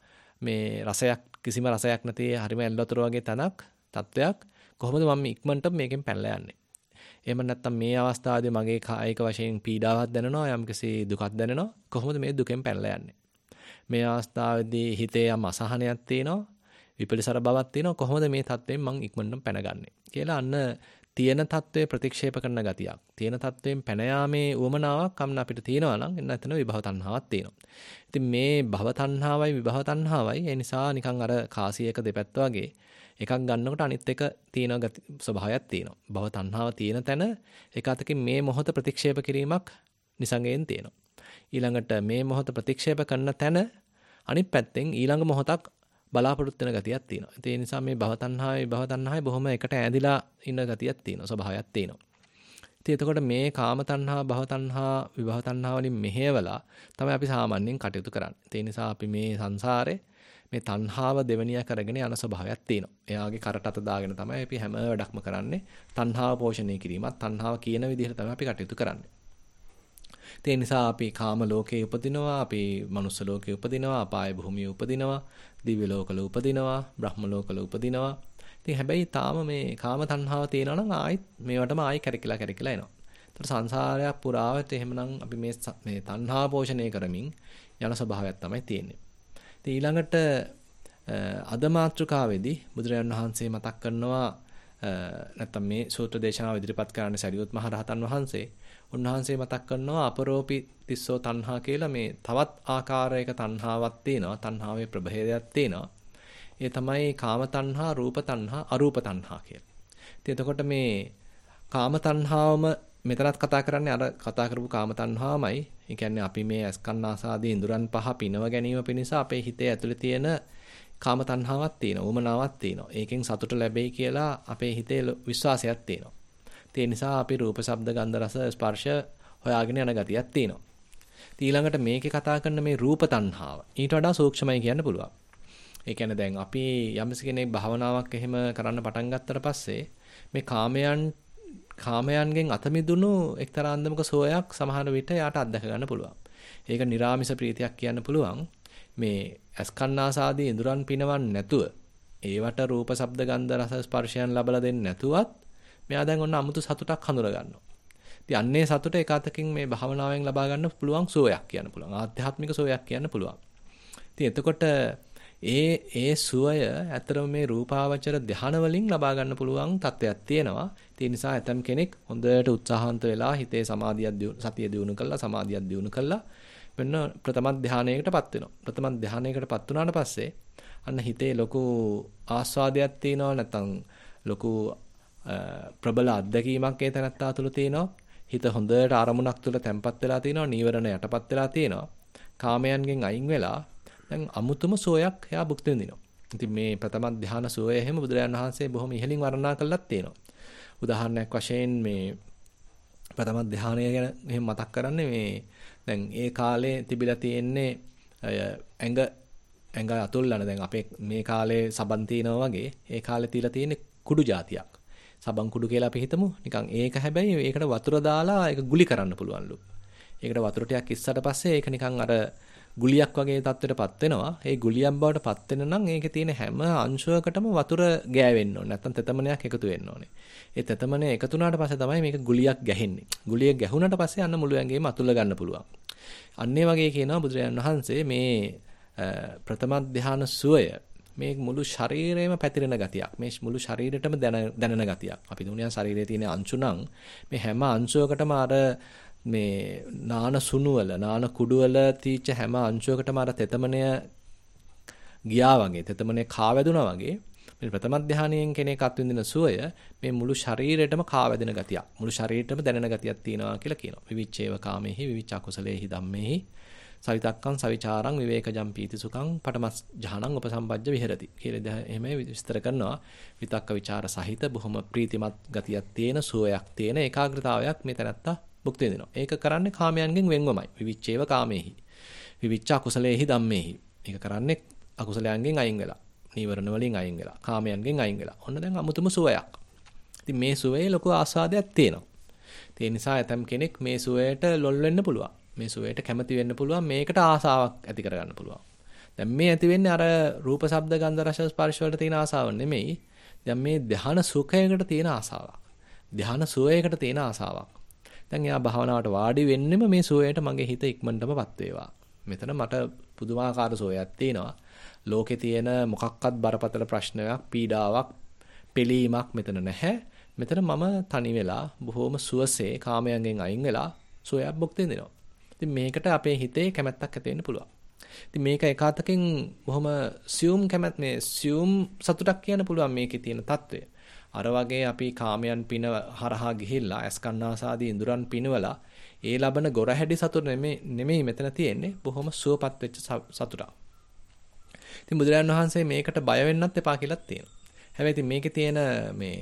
මේ රසයක් කිසිම රසයක් නැති හරිම ඇල්ලතර වගේ තනක් තත්වයක්. කොහොමද මම ඉක්මනට මේකෙන් පැනලා යන්නේ? එහෙම නැත්නම් මේ අවස්ථාවේදී මගේ කායික වශයෙන් පීඩාවක් දැනෙනවා, යම්කිසි දුකක් දැනෙනවා. කොහොමද මේ දුකෙන් පැනලා යන්නේ? මේ අවස්ථාවේදී හිතේ යම් අසහනයක් තියෙනවා, විපරිසර බවක් තියෙනවා. කොහොමද මේ තත්වයෙන් මං ඉක්මනටම පැනගන්නේ කියලා අන්න තියෙන තත්වයේ ප්‍රතික්ෂේප කරන ගතියක්. තියෙන තත්වයෙන් පැන යාමේ උවමනාවක් අන්න අපිට තියෙනවා නම් එන්න එතන විභව තණ්හාවක් තියෙනවා. ඉතින් මේ භව තණ්හාවයි විභව තණ්හාවයි ඒ නිසා නිකන් අර කාසියක දෙපැත්ත වගේ එකක් ගන්නකොට අනිත් එක තියෙන ගති ස්වභාවයක් තියෙනවා. භව තණ්හාව තියෙන තැන එක අතකින් මේ මොහොත ප්‍රතික්ෂේප කිරීමක් නිසංගයෙන් තියෙනවා. ඊළඟට මේ මොහොත ප්‍රතික්ෂේප කරන තැන අනිත් පැත්තෙන් ඊළඟ මොහොතක් බලාපොරොත්තු වෙන ගතියක් තියෙනවා. ඒ නිසා මේ භව තණ්හාවේ භව තණ්හාවේ බොහොම එකට ඈඳිලා ඉන්න ගතියක් තියෙනවා, ස්වභාවයක් තියෙනවා. ඉතින් එතකොට මේ කාම තණ්හා, භව තණ්හා, විභව තණ්හා වලින් මෙහෙवला තමයි අපි සාමාන්‍යයෙන් කටයුතු කරන්නේ. ඒ නිසා අපි මේ සංසාරේ මේ තණ්හාව දෙවනිය කරගෙන යන ස්වභාවයක් තියෙනවා. එයාගේ කරට අත දාගෙන තමයි අපි හැම වැඩක්ම කරන්නේ. තණ්හාව පෝෂණය කිරීමත්, තණ්හාව කියන විදිහට තමයි අපි කටයුතු කරන්නේ. ඒ නිසා අපි කාම ලෝකේ උපදිනවා, අපි මනුස්ස ලෝකේ උපදිනවා, අපාය භූමියේ උපදිනවා, දිව්‍ය ලෝකවල උපදිනවා, බ්‍රහ්ම ලෝකවල උපදිනවා. ඉතින් හැබැයි තාම මේ කාම තණ්හාව තියෙනවා නම් ආයිත් මේවටම ආයි කැරකිලා කැරකිලා එනවා. ඒතර සංසාරයක් පුරාවට එහෙමනම් අපි මේ මේ තණ්හා පෝෂණය කරමින් යන ස්වභාවයක් තමයි තියෙන්නේ. ඉතින් ඊළඟට අද මාතෘකාවේදී බුදුරජාණන් වහන්සේ මතක් කරනවා නැත්තම් මේ සූත්‍ර දේශනාව ඉදිරිපත් කරන්න සරියුත් මහ රහතන් වහන්සේ උන්වහන්සේ මතක් කරනවා අපරෝපි තිස්සෝ තණ්හා කියලා මේ තවත් ආකාරයක තණ්හාවක් තියෙනවා. තණ්හාවේ ප්‍රභේදයක් තියෙනවා. ඒ තමයි කාම තණ්හා, රූප තණ්හා, අරූප තණ්හා කියලා. ඉතින් එතකොට මේ කාම තණ්හාවම මෙතනත් කතා කරන්නේ අර කතා කරපු කාම තණ්හාවමයි. ඒ කියන්නේ අපි මේ අස්කන්නාසාදී ඉඳුරන් පහ පිනව ගැනීම පිණිස අපේ හිතේ ඇතුලේ තියෙන කාම තණ්හාවක් තියෙනවා, උමනාවක් තියෙනවා. ඒකෙන් සතුට ලැබෙයි කියලා අපේ හිතේ විශ්වාසයක් තියෙනවා. ඒ නිසා අපි රූප, ශබ්ද, ගන්ධ, රස, ස්පර්ශ හොයාගෙන යන ගතියක් තියෙනවා. ඊළඟට මේකේ කතා කරන මේ රූප තණ්හාව ඊට වඩා සූක්ෂමයි කියන්න පුළුවන්. ඒ කියන්නේ දැන් අපි යම්සි කෙනෙක් භාවනාවක් එහෙම කරන්න පටන් ගත්තට පස්සේ මේ කාමයන් කාමයන්ගෙන් අත මිදුණු එක්තරා අන්දමක සෝයක් සමහර විට යාට අත්දැක ගන්න පුළුවන්. ඒක නිරාමිස ප්‍රීතියක් කියන්න පුළුවන්. මේ අස්කන්නාසාදී ඉඳුරන් පිනවන්න නැතුව ඒවට රූප, ශබ්ද, ගන්ධ, රස, ස්පර්ශයන් ලබලා දෙන්නේ නැතුවත් මෙයා දැන් ඔන්න අමුතු සතුටක් හඳුනා ගන්නවා. ඉතින් අන්නේ සතුට එක අතකින් මේ භාවනාවෙන් ලබා ගන්න පුළුවන් සෝයක් කියන්න පුළුවන්. ආධ්‍යාත්මික සෝයක් කියන්න පුළුවන්. ඉතින් එතකොට ඒ ඒ සුවය ඇත්තටම මේ රූපාවචර ධාන වලින් ලබා ගන්න පුළුවන් තත්ත්වයක් තියෙනවා. ඒ නිසා ඇතම් කෙනෙක් හොඳට උත්සාහන්ත වෙලා හිතේ සමාධියක් සතිය දියුණු කළා, සමාධියක් දියුණු කළා වෙන ප්‍රථම ධානයකටපත් වෙනවා. ප්‍රථම ධානයකටපත් වුණාට පස්සේ අන්න හිතේ ලොකු ආස්වාදයක් තියෙනවා, නැත්නම් ලොකු ප්‍රබල අත්දැකීමක් ඒ තැනත්තා තුළ තියෙනවා. හිත හොඳට අරමුණක් තුළ තැම්පත් වෙලා තියෙනවා, නීවරණ යටපත් වෙලා තියෙනවා. කාමයන්ගෙන් අයින් වෙලා දැන් අමුතුම සෝයක් එයා භුක්ති විඳිනවා. ඉතින් මේ ප්‍රථම ධාන සෝය එහෙම බුදුරජාණන් වහන්සේ බොහොම ඉහළින් වර්ණනා කළාත් තියෙනවා. උදාහරණයක් වශයෙන් මේ ප්‍රථම ධානය ගැන එහෙම මතක් කරන්නේ මේ දැන් ඒ කාලේ තිබිලා තියෙන්නේ ඇඟ ඇඟ අතුල්ලන දැන් අපේ මේ කාලේ සබන් තියනවා වගේ ඒ කාලේ තියලා තියෙන්නේ කුඩු జాතියක්. සබන් කුඩු කියලා අපි හිතමු. නිකන් ඒක හැබැයි ඒකට වතුර දාලා ඒක ගුලි කරන්න පුළුවන්ලු. ඒකට වතුර ටිකක් ඉස්සට පස්සේ ඒක නිකන් අර ගුලියක් වගේ තත්ත්වයටපත් වෙනවා. ඒ ගුලියක් බවට පත් වෙන නම් ඒකේ තියෙන හැම අංශුවකටම වතුර ගෑවෙන්න ඕනේ. නැත්නම් තෙතමනයක් එකතු වෙන්න ඕනේ. ඒ තෙතමනය එකතු වුණාට පස්සේ තමයි මේක ගුලියක් ගැහෙන්නේ. ගුලිය ගැහුණාට පස්සේ අන්න මුළු ඇඟේම අතුල්ල ගන්න පුළුවන්. අන්න ඒ වගේ කියනවා බුදුරජාණන් වහන්සේ මේ ප්‍රථම ධ්‍යාන සුවය මේ මුළු ශරීරයේම පැතිරෙන ගතියක්. මේ මුළු ශරීරෙටම දැනෙන ගතියක්. අපි දුනියන් ශරීරයේ තියෙන අංශු නම් මේ හැම අංශුවකටම අර මේ නාන සුණුවල නාන කුඩුවල තීච්ච හැම අංශුවකටම අර තෙතමනය ගියා වගේ තෙතමනය කාවැදුනා වගේ මේ ප්‍රථම ධානයෙන් කෙනෙක් අත්විඳින සුවය මේ මුළු ශරීරෙටම කාවැදෙන ගතියක්. මුළු ශරීරෙටම දැනෙන ගතියක් තියෙනවා කියලා කියනවා. විවිච්ඡේව කාමේහි විවිච්ඡ කුසලේහි ධම්මේහි සවිතක්කං සවිචාරං විවේකජම් පීතිසුඛං පඨමස් ජහනං උපසම්පජ්ජ විහෙරති කියලා එහෙම විස්තර කරනවා. විතක්ක ਵਿਚාර සහිත බොහොම ප්‍රීතිමත් ගතියක් තියෙන සුවයක් තියෙන ඒකාග්‍රතාවයක් මේ තැනත්තා භුක්ති විඳිනවා. ඒක කරන්නේ කාමයන්ගෙන් වෙන්වමයි. විවිච්ඡේව කාමේහි විවිච්ඡ කුසලේහි ධම්මේහි. ඒක කරන්නේ අකුසලයන්ගෙන් අයින් වෙලා, නීවරණ වලින් අයින් වෙලා, කාමයන්ගෙන් අයින් වෙලා. ඔන්න දැන් අමුතුම සුවයක්. ඉතින් මේ සුවයේ ලොකු ආස්වාදයක් තියෙනවා. ඒ නිසා ඇතම් කෙනෙක් මේ සුවයට ලොල් වෙන්න පුළුවන්. මේ සුවයට කැමති වෙන්න පුළුවන්. මේකට ආසාවක් ඇති කරගන්න පුළුවන්. දැන් මේ ඇති වෙන්නේ අර රූප, ශබ්ද, ගන්ධ, රස, ස්පර්ශ වලට තියෙන ආසාව නෙමෙයි. දැන් මේ ධ්‍යාන සුඛයකට තියෙන ආසාවක්. ධ්‍යාන සුවයකට තියෙන ආසාවක්. දැන් එයා භාවනාවට වාඩි වෙන්නෙම මේ සුවයට මගේ හිත ඉක්මනටමපත් වේවා. මෙතන මට පුදුමාකාර සුවයක් තියෙනවා. ලෝකේ තියෙන මොකක්වත් බරපතල ප්‍රශ්නයක්, පීඩාවක්, පිළීමක් මෙතන නැහැ. මෙතන මම තනි වෙලා බොහොම සුවසේ කාමයන්ගෙන් අයින් වෙලා සුවයක් භුක්ති විඳිනවා. ඉතින් මේකට අපේ හිතේ කැමැත්තක් ඇති වෙන්න පුළුවන්. ඉතින් මේක එකාතකින් බොහොම සියුම් කැමැත් මේ සියුම් සතුටක් කියන්න පුළුවන් මේකේ තියෙන తত্ত্বය. අර වගේ අපි කාමයන් පින හරහා ගිහිල්ලා ඇස්කන්නාසාදී ඉඳුරන් පිනවලා ඒ ලබන ගොරහැඩි සතුට නෙමෙයි නෙමෙයි මෙතන තියෙන්නේ. බොහොම සුවපත් වෙච්ච සතුටක්. ඉතින් බුදුරජාණන් වහන්සේ මේකට බය වෙන්නත් එපා කියලාත් තියෙනවා. හැබැයි ඉතින් මේකේ තියෙන මේ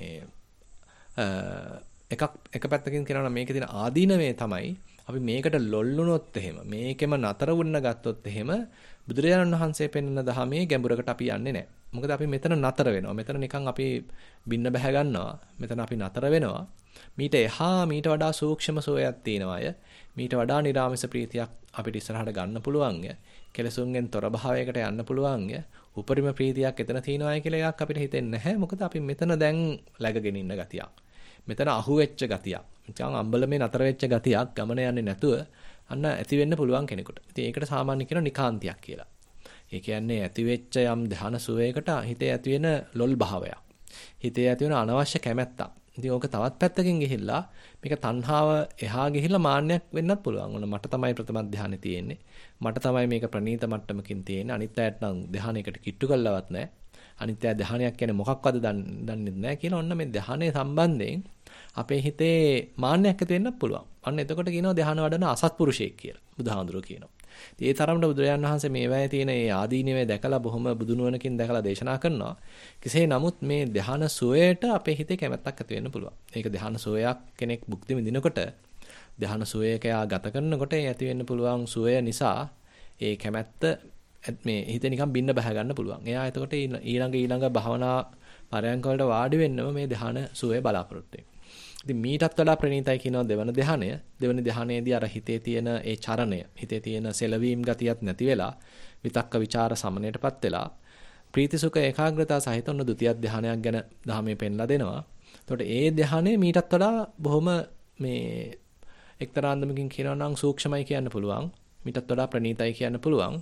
එකක් එක පැත්තකින් කියනවා නම් මේකේ තියෙන ආදීනවේ තමයි අපි මේකට ලොල් වුණොත් එහෙම මේකෙම නතර වුණ ගත්තොත් එහෙම බුදුරජාණන් වහන්සේ පෙන්වන දහමේ ගැඹුරකට අපි යන්නේ නැහැ. මොකද අපි මෙතන නතර වෙනවා. මෙතන නිකන් අපි බින්න බහැ ගන්නවා. මෙතන අපි නතර වෙනවා. මීට එහා මීට වඩා සූක්ෂම සෝයක් තියෙනවා අය. මීට වඩා නිරාමිස ප්‍රීතියක් අපිට ඉස්සරහට ගන්න පුළුවන් ය. කෙලසුන්ගෙන් තොර භාවයකට යන්න පුළුවන් ය. උපරිම ප්‍රීතියක් එතන තියෙනවායි කියලා එකක් අපිට හිතෙන්නේ නැහැ. මොකද අපි මෙතන දැන් läගගෙන ඉන්න ගතියක්. මෙතන අහු වෙච්ච ගතියක්. නිකන් අම්බලමේ නතර වෙච්ච ගතියක් ගමන යන්නේ නැතුව අන්න ඇති වෙන්න පුළුවන් කෙනෙකුට. ඉතින් ඒකට සාමාන්‍ය කියන නිකාන්තියක් කියලා. ඒ කියන්නේ ඇති වෙච්ච යම් ධාන සුවයකට හිතේ ඇති වෙන ලොල් භාවයක්. හිතේ ඇති වෙන අනවශ්‍ය කැමැත්තක්. ඉතින් ඕක තවත් පැත්තකින් ගිහිල්ලා මේක තණ්හාව එහා ගිහිල්ලා මාන්නයක් වෙන්නත් පුළුවන්. ඔන්න මට තමයි ප්‍රථම ධානය තියෙන්නේ. මට තමයි මේක ප්‍රණීත මට්ටමකින් තියෙන්නේ. අනිත් අයට නම් ධානයකට කිට්ටු කළවත් නැහැ. අනිත් අය ධානයක් කියන්නේ මොකක්වද දන්නේ නැහැ කියලා ඔන්න මේ ධානයේ සම්බන්ධයෙන් අපේ හිතේ මාන්නයක් ඇති වෙන්නත් පුළුවන්. අන්න එතකොට කියනවා ධාන වඩන අසත්පුරුෂයෙක් කියලා. බුදුහාඳුරෝ කියනවා. ඉතින් ඒ තරමට බුදුරජාණන් වහන්සේ මේවායේ තියෙන ඒ ආදීනවේ දැකලා බොහොම බුදුනුවණකින් දැකලා දේශනා කරනවා. කෙසේ නමුත් මේ ධාන සෝයයට අපේ හිතේ කැමැත්තක් ඇති වෙන්න පුළුවන්. ඒක ධාන සෝයක් කෙනෙක් භුක්ති විඳිනකොට ධාන සෝයක යා ගත කරනකොට ඒ ඇති වෙන්න පුළුවන් සෝය නිසා ඒ කැමැත්ත මේ හිතේ නිකන් බින්න බහ ගන්න පුළුවන්. එයා එතකොට ඊළඟ ඊළඟ භාවනා පරයන්ක වලට වාඩි වෙන්නම මේ ධාන සෝය බලාපොරොත්තු වෙනවා. ඉතින් මීටත් වඩා ප්‍රණීතයි කියනවා දෙවන ධානය. දෙවන ධානයේදී අර හිතේ තියෙන ඒ චරණය, හිතේ තියෙන සෙලවීම් ගතියත් නැති වෙලා විතක්ක ਵਿਚාර සමනයටපත් වෙලා ප්‍රීතිසුඛ ඒකාග්‍රතාව සහිත ඔන්න ဒုတိ ය ධානයක් ගැන ධාමයේ පෙන්ලා දෙනවා. එතකොට ඒ ධානය මීටත් වඩා බොහොම මේ එක්තරා අන්දමකින් කියනවා නම් සූක්ෂමයි කියන්න පුළුවන්. මීටත් වඩා ප්‍රණීතයි කියන්න පුළුවන්.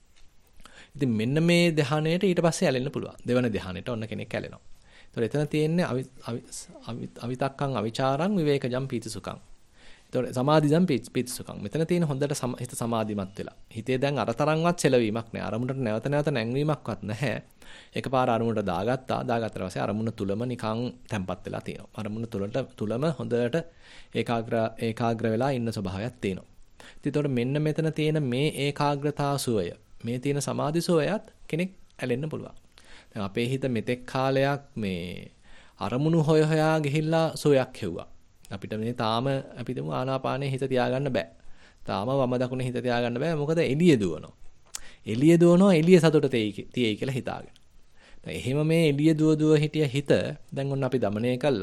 ඉතින් මෙන්න මේ ධානයට ඊට පස්සේ ඇලෙන්න පුළුවන්. දෙවන ධානයට ඔන්න කෙනෙක් ඇලෙනවා. ඒතකොට එතන තියෙන්නේ අවිතක්කං අවිචාරං විවේකජම් පීතිසුඛං. ඒතකොට සමාධිජම් පීතිසුඛං. මෙතන තියෙන හොඳට හිත සමාධිමත් වෙලා. හිතේ දැන් අර තරම්වත් සෙලවීමක් නැහැ. අරමුණට නැවත නැවත නැංවීමක්වත් නැහැ. එකපාර අරමුණට දාගත්තා. දාගත්තට පස්සේ අරමුණ තුලම නිකන් තැම්පත් වෙලා තියෙනවා. අරමුණ තුලට තුලම හොඳට ඒකාග්‍ර ඒකාග්‍ර වෙලා ඉන්න ස්වභාවයක් තියෙනවා. ඉතින් ඒතකොට මෙන්න මෙතන තියෙන මේ ඒකාග්‍රතාව සුවය, මේ තියෙන සමාධි සුවයත් කෙනෙක් ඇලෙන්න පුළුවන්. දැන් අපේ හිත මෙතෙක් කාලයක් මේ අරමුණු හොය හොයා ගිහිල්ලා සෝයක් හෙව්වා. අපිට මේ තාම අපි තුමු ආනාපානයේ හිත තියාගන්න බෑ. තාම වම දකුණේ හිත තියාගන්න බෑ. මොකද එළිය දුවනවා. එළිය දුවනවා එළිය සතුට තියෙයි කියලා හිතාගෙන. දැන් එහෙම මේ එළිය දුව දුව හිටිය හිත දැන් ඔන්න අපි দমনය කළා.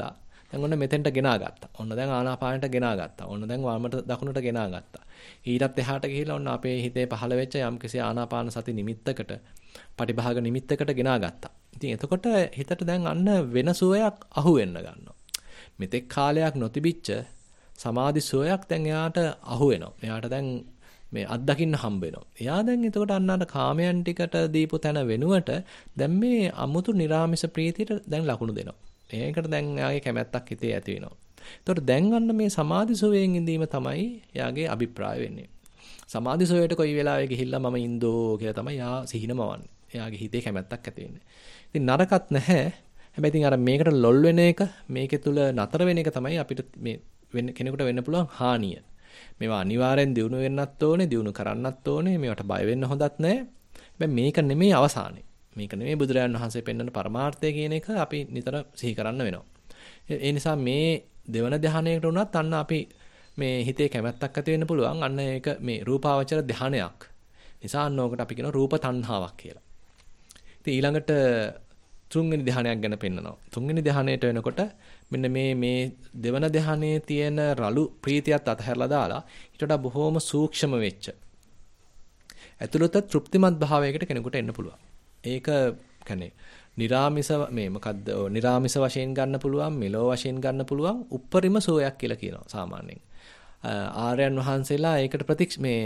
දැන් ඔන්න මෙතෙන්ට ගෙනා ගත්තා. ඔන්න දැන් ආනාපානට ගෙනා ගත්තා. ඔන්න දැන් වමට දකුණට ගෙනා ගත්තා. ඊටත් එහාට ගිහිල්ලා ඔන්න අපේ හිතේ පහළ වෙච්ච යම්කිසි ආනාපාන සති නිමිත්තකට, පටිභාග නිමිත්තකට ගෙනා ගත්තා. ඉතින් එතකොට හිතට දැන් අන්න වෙන සුවයක් අහු වෙන්න ගන්නවා. මෙතෙක් කාලයක් නොතිබිච්ච සමාධි සුවයක් දැන් එයාට අහු වෙනවා. එයාට දැන් මේ අත්දකින්න හම්බ වෙනවා. එයා දැන් එතකොට අන්න අර කාමයන් ටිකට දීපු තැන වෙනුවට දැන් මේ අමුතු නිර්ාමිෂ ප්‍රීතියට දැන් ලකුණු දෙනවා. ඒකට දැන් එයාගේ කැමැත්තක් හිතේ ඇති වෙනවා. එතකොට දැන් අන්න මේ සමාධි සුවයෙන් ඉඳීම තමයි එයාගේ අභිප්‍රාය වෙන්නේ. සමාධි සුවයට කොයි වෙලාවෙ ගිහිල්ලා මම ඉන්දෝ කියලා තමයි එයා සිහිනමවන්නේ. එයාගේ හිතේ කැමැත්තක් ඇති වෙන්නේ. ඉතින් නරකත් නැහැ. හැබැයි ඉතින් අර මේකට ලොල් වෙන එක, මේකේ තුල නතර වෙන එක තමයි අපිට මේ කෙනෙකුට වෙන්න පුළුවන් හානිය. මේවා අනිවාර්යෙන් දිනු වෙන්නත් ඕනේ, දිනු කරන්නත් ඕනේ. මේවට බය වෙන්න හොඳත් නැහැ. හැබැයි මේක නෙමෙයි අවසානේ. මේක නෙමෙයි බුදුරජාණන් වහන්සේ පෙන්වන පරමාර්ථය කියන එක අපි නිතර සිහි කරන්න වෙනවා. ඒ නිසා මේ දෙවන ධානයකට උනත් අන්න අපි මේ හිතේ කැමැත්තක් ඇති වෙන්න පුළුවන්. අන්න ඒක මේ රූපාවචර ධානයක්. නිසා අන්න ඕකට අපි කියනවා රූප තණ්හාවක් කියලා. ඉතින් ඊළඟට තුන්වෙනි ධානයක් ගැන පෙන්නනවා. තුන්වෙනි ධානයට වෙනකොට මෙන්න මේ මේ දෙවන ධානයේ තියෙන රළු ප්‍රීතියත් අතහැරලා දාලා ඊට වඩා බොහෝම සූක්ෂම වෙච්ච ඇතුළත තෘප්තිමත් භාවයකට කෙනෙකුට එන්න පුළුවන්. ඒක කියන්නේ නිරාමිස මේ මොකද්ද? නිරාමිස වශයෙන් ගන්න පුළුවන්, මෙලෝ වශයෙන් ගන්න පුළුවන්, උප්පරිම සෝයක් කියලා කියනවා සාමාන්‍යයෙන්. ආර්යයන් වහන්සේලා ඒකට ප්‍රතික්ෂ මේ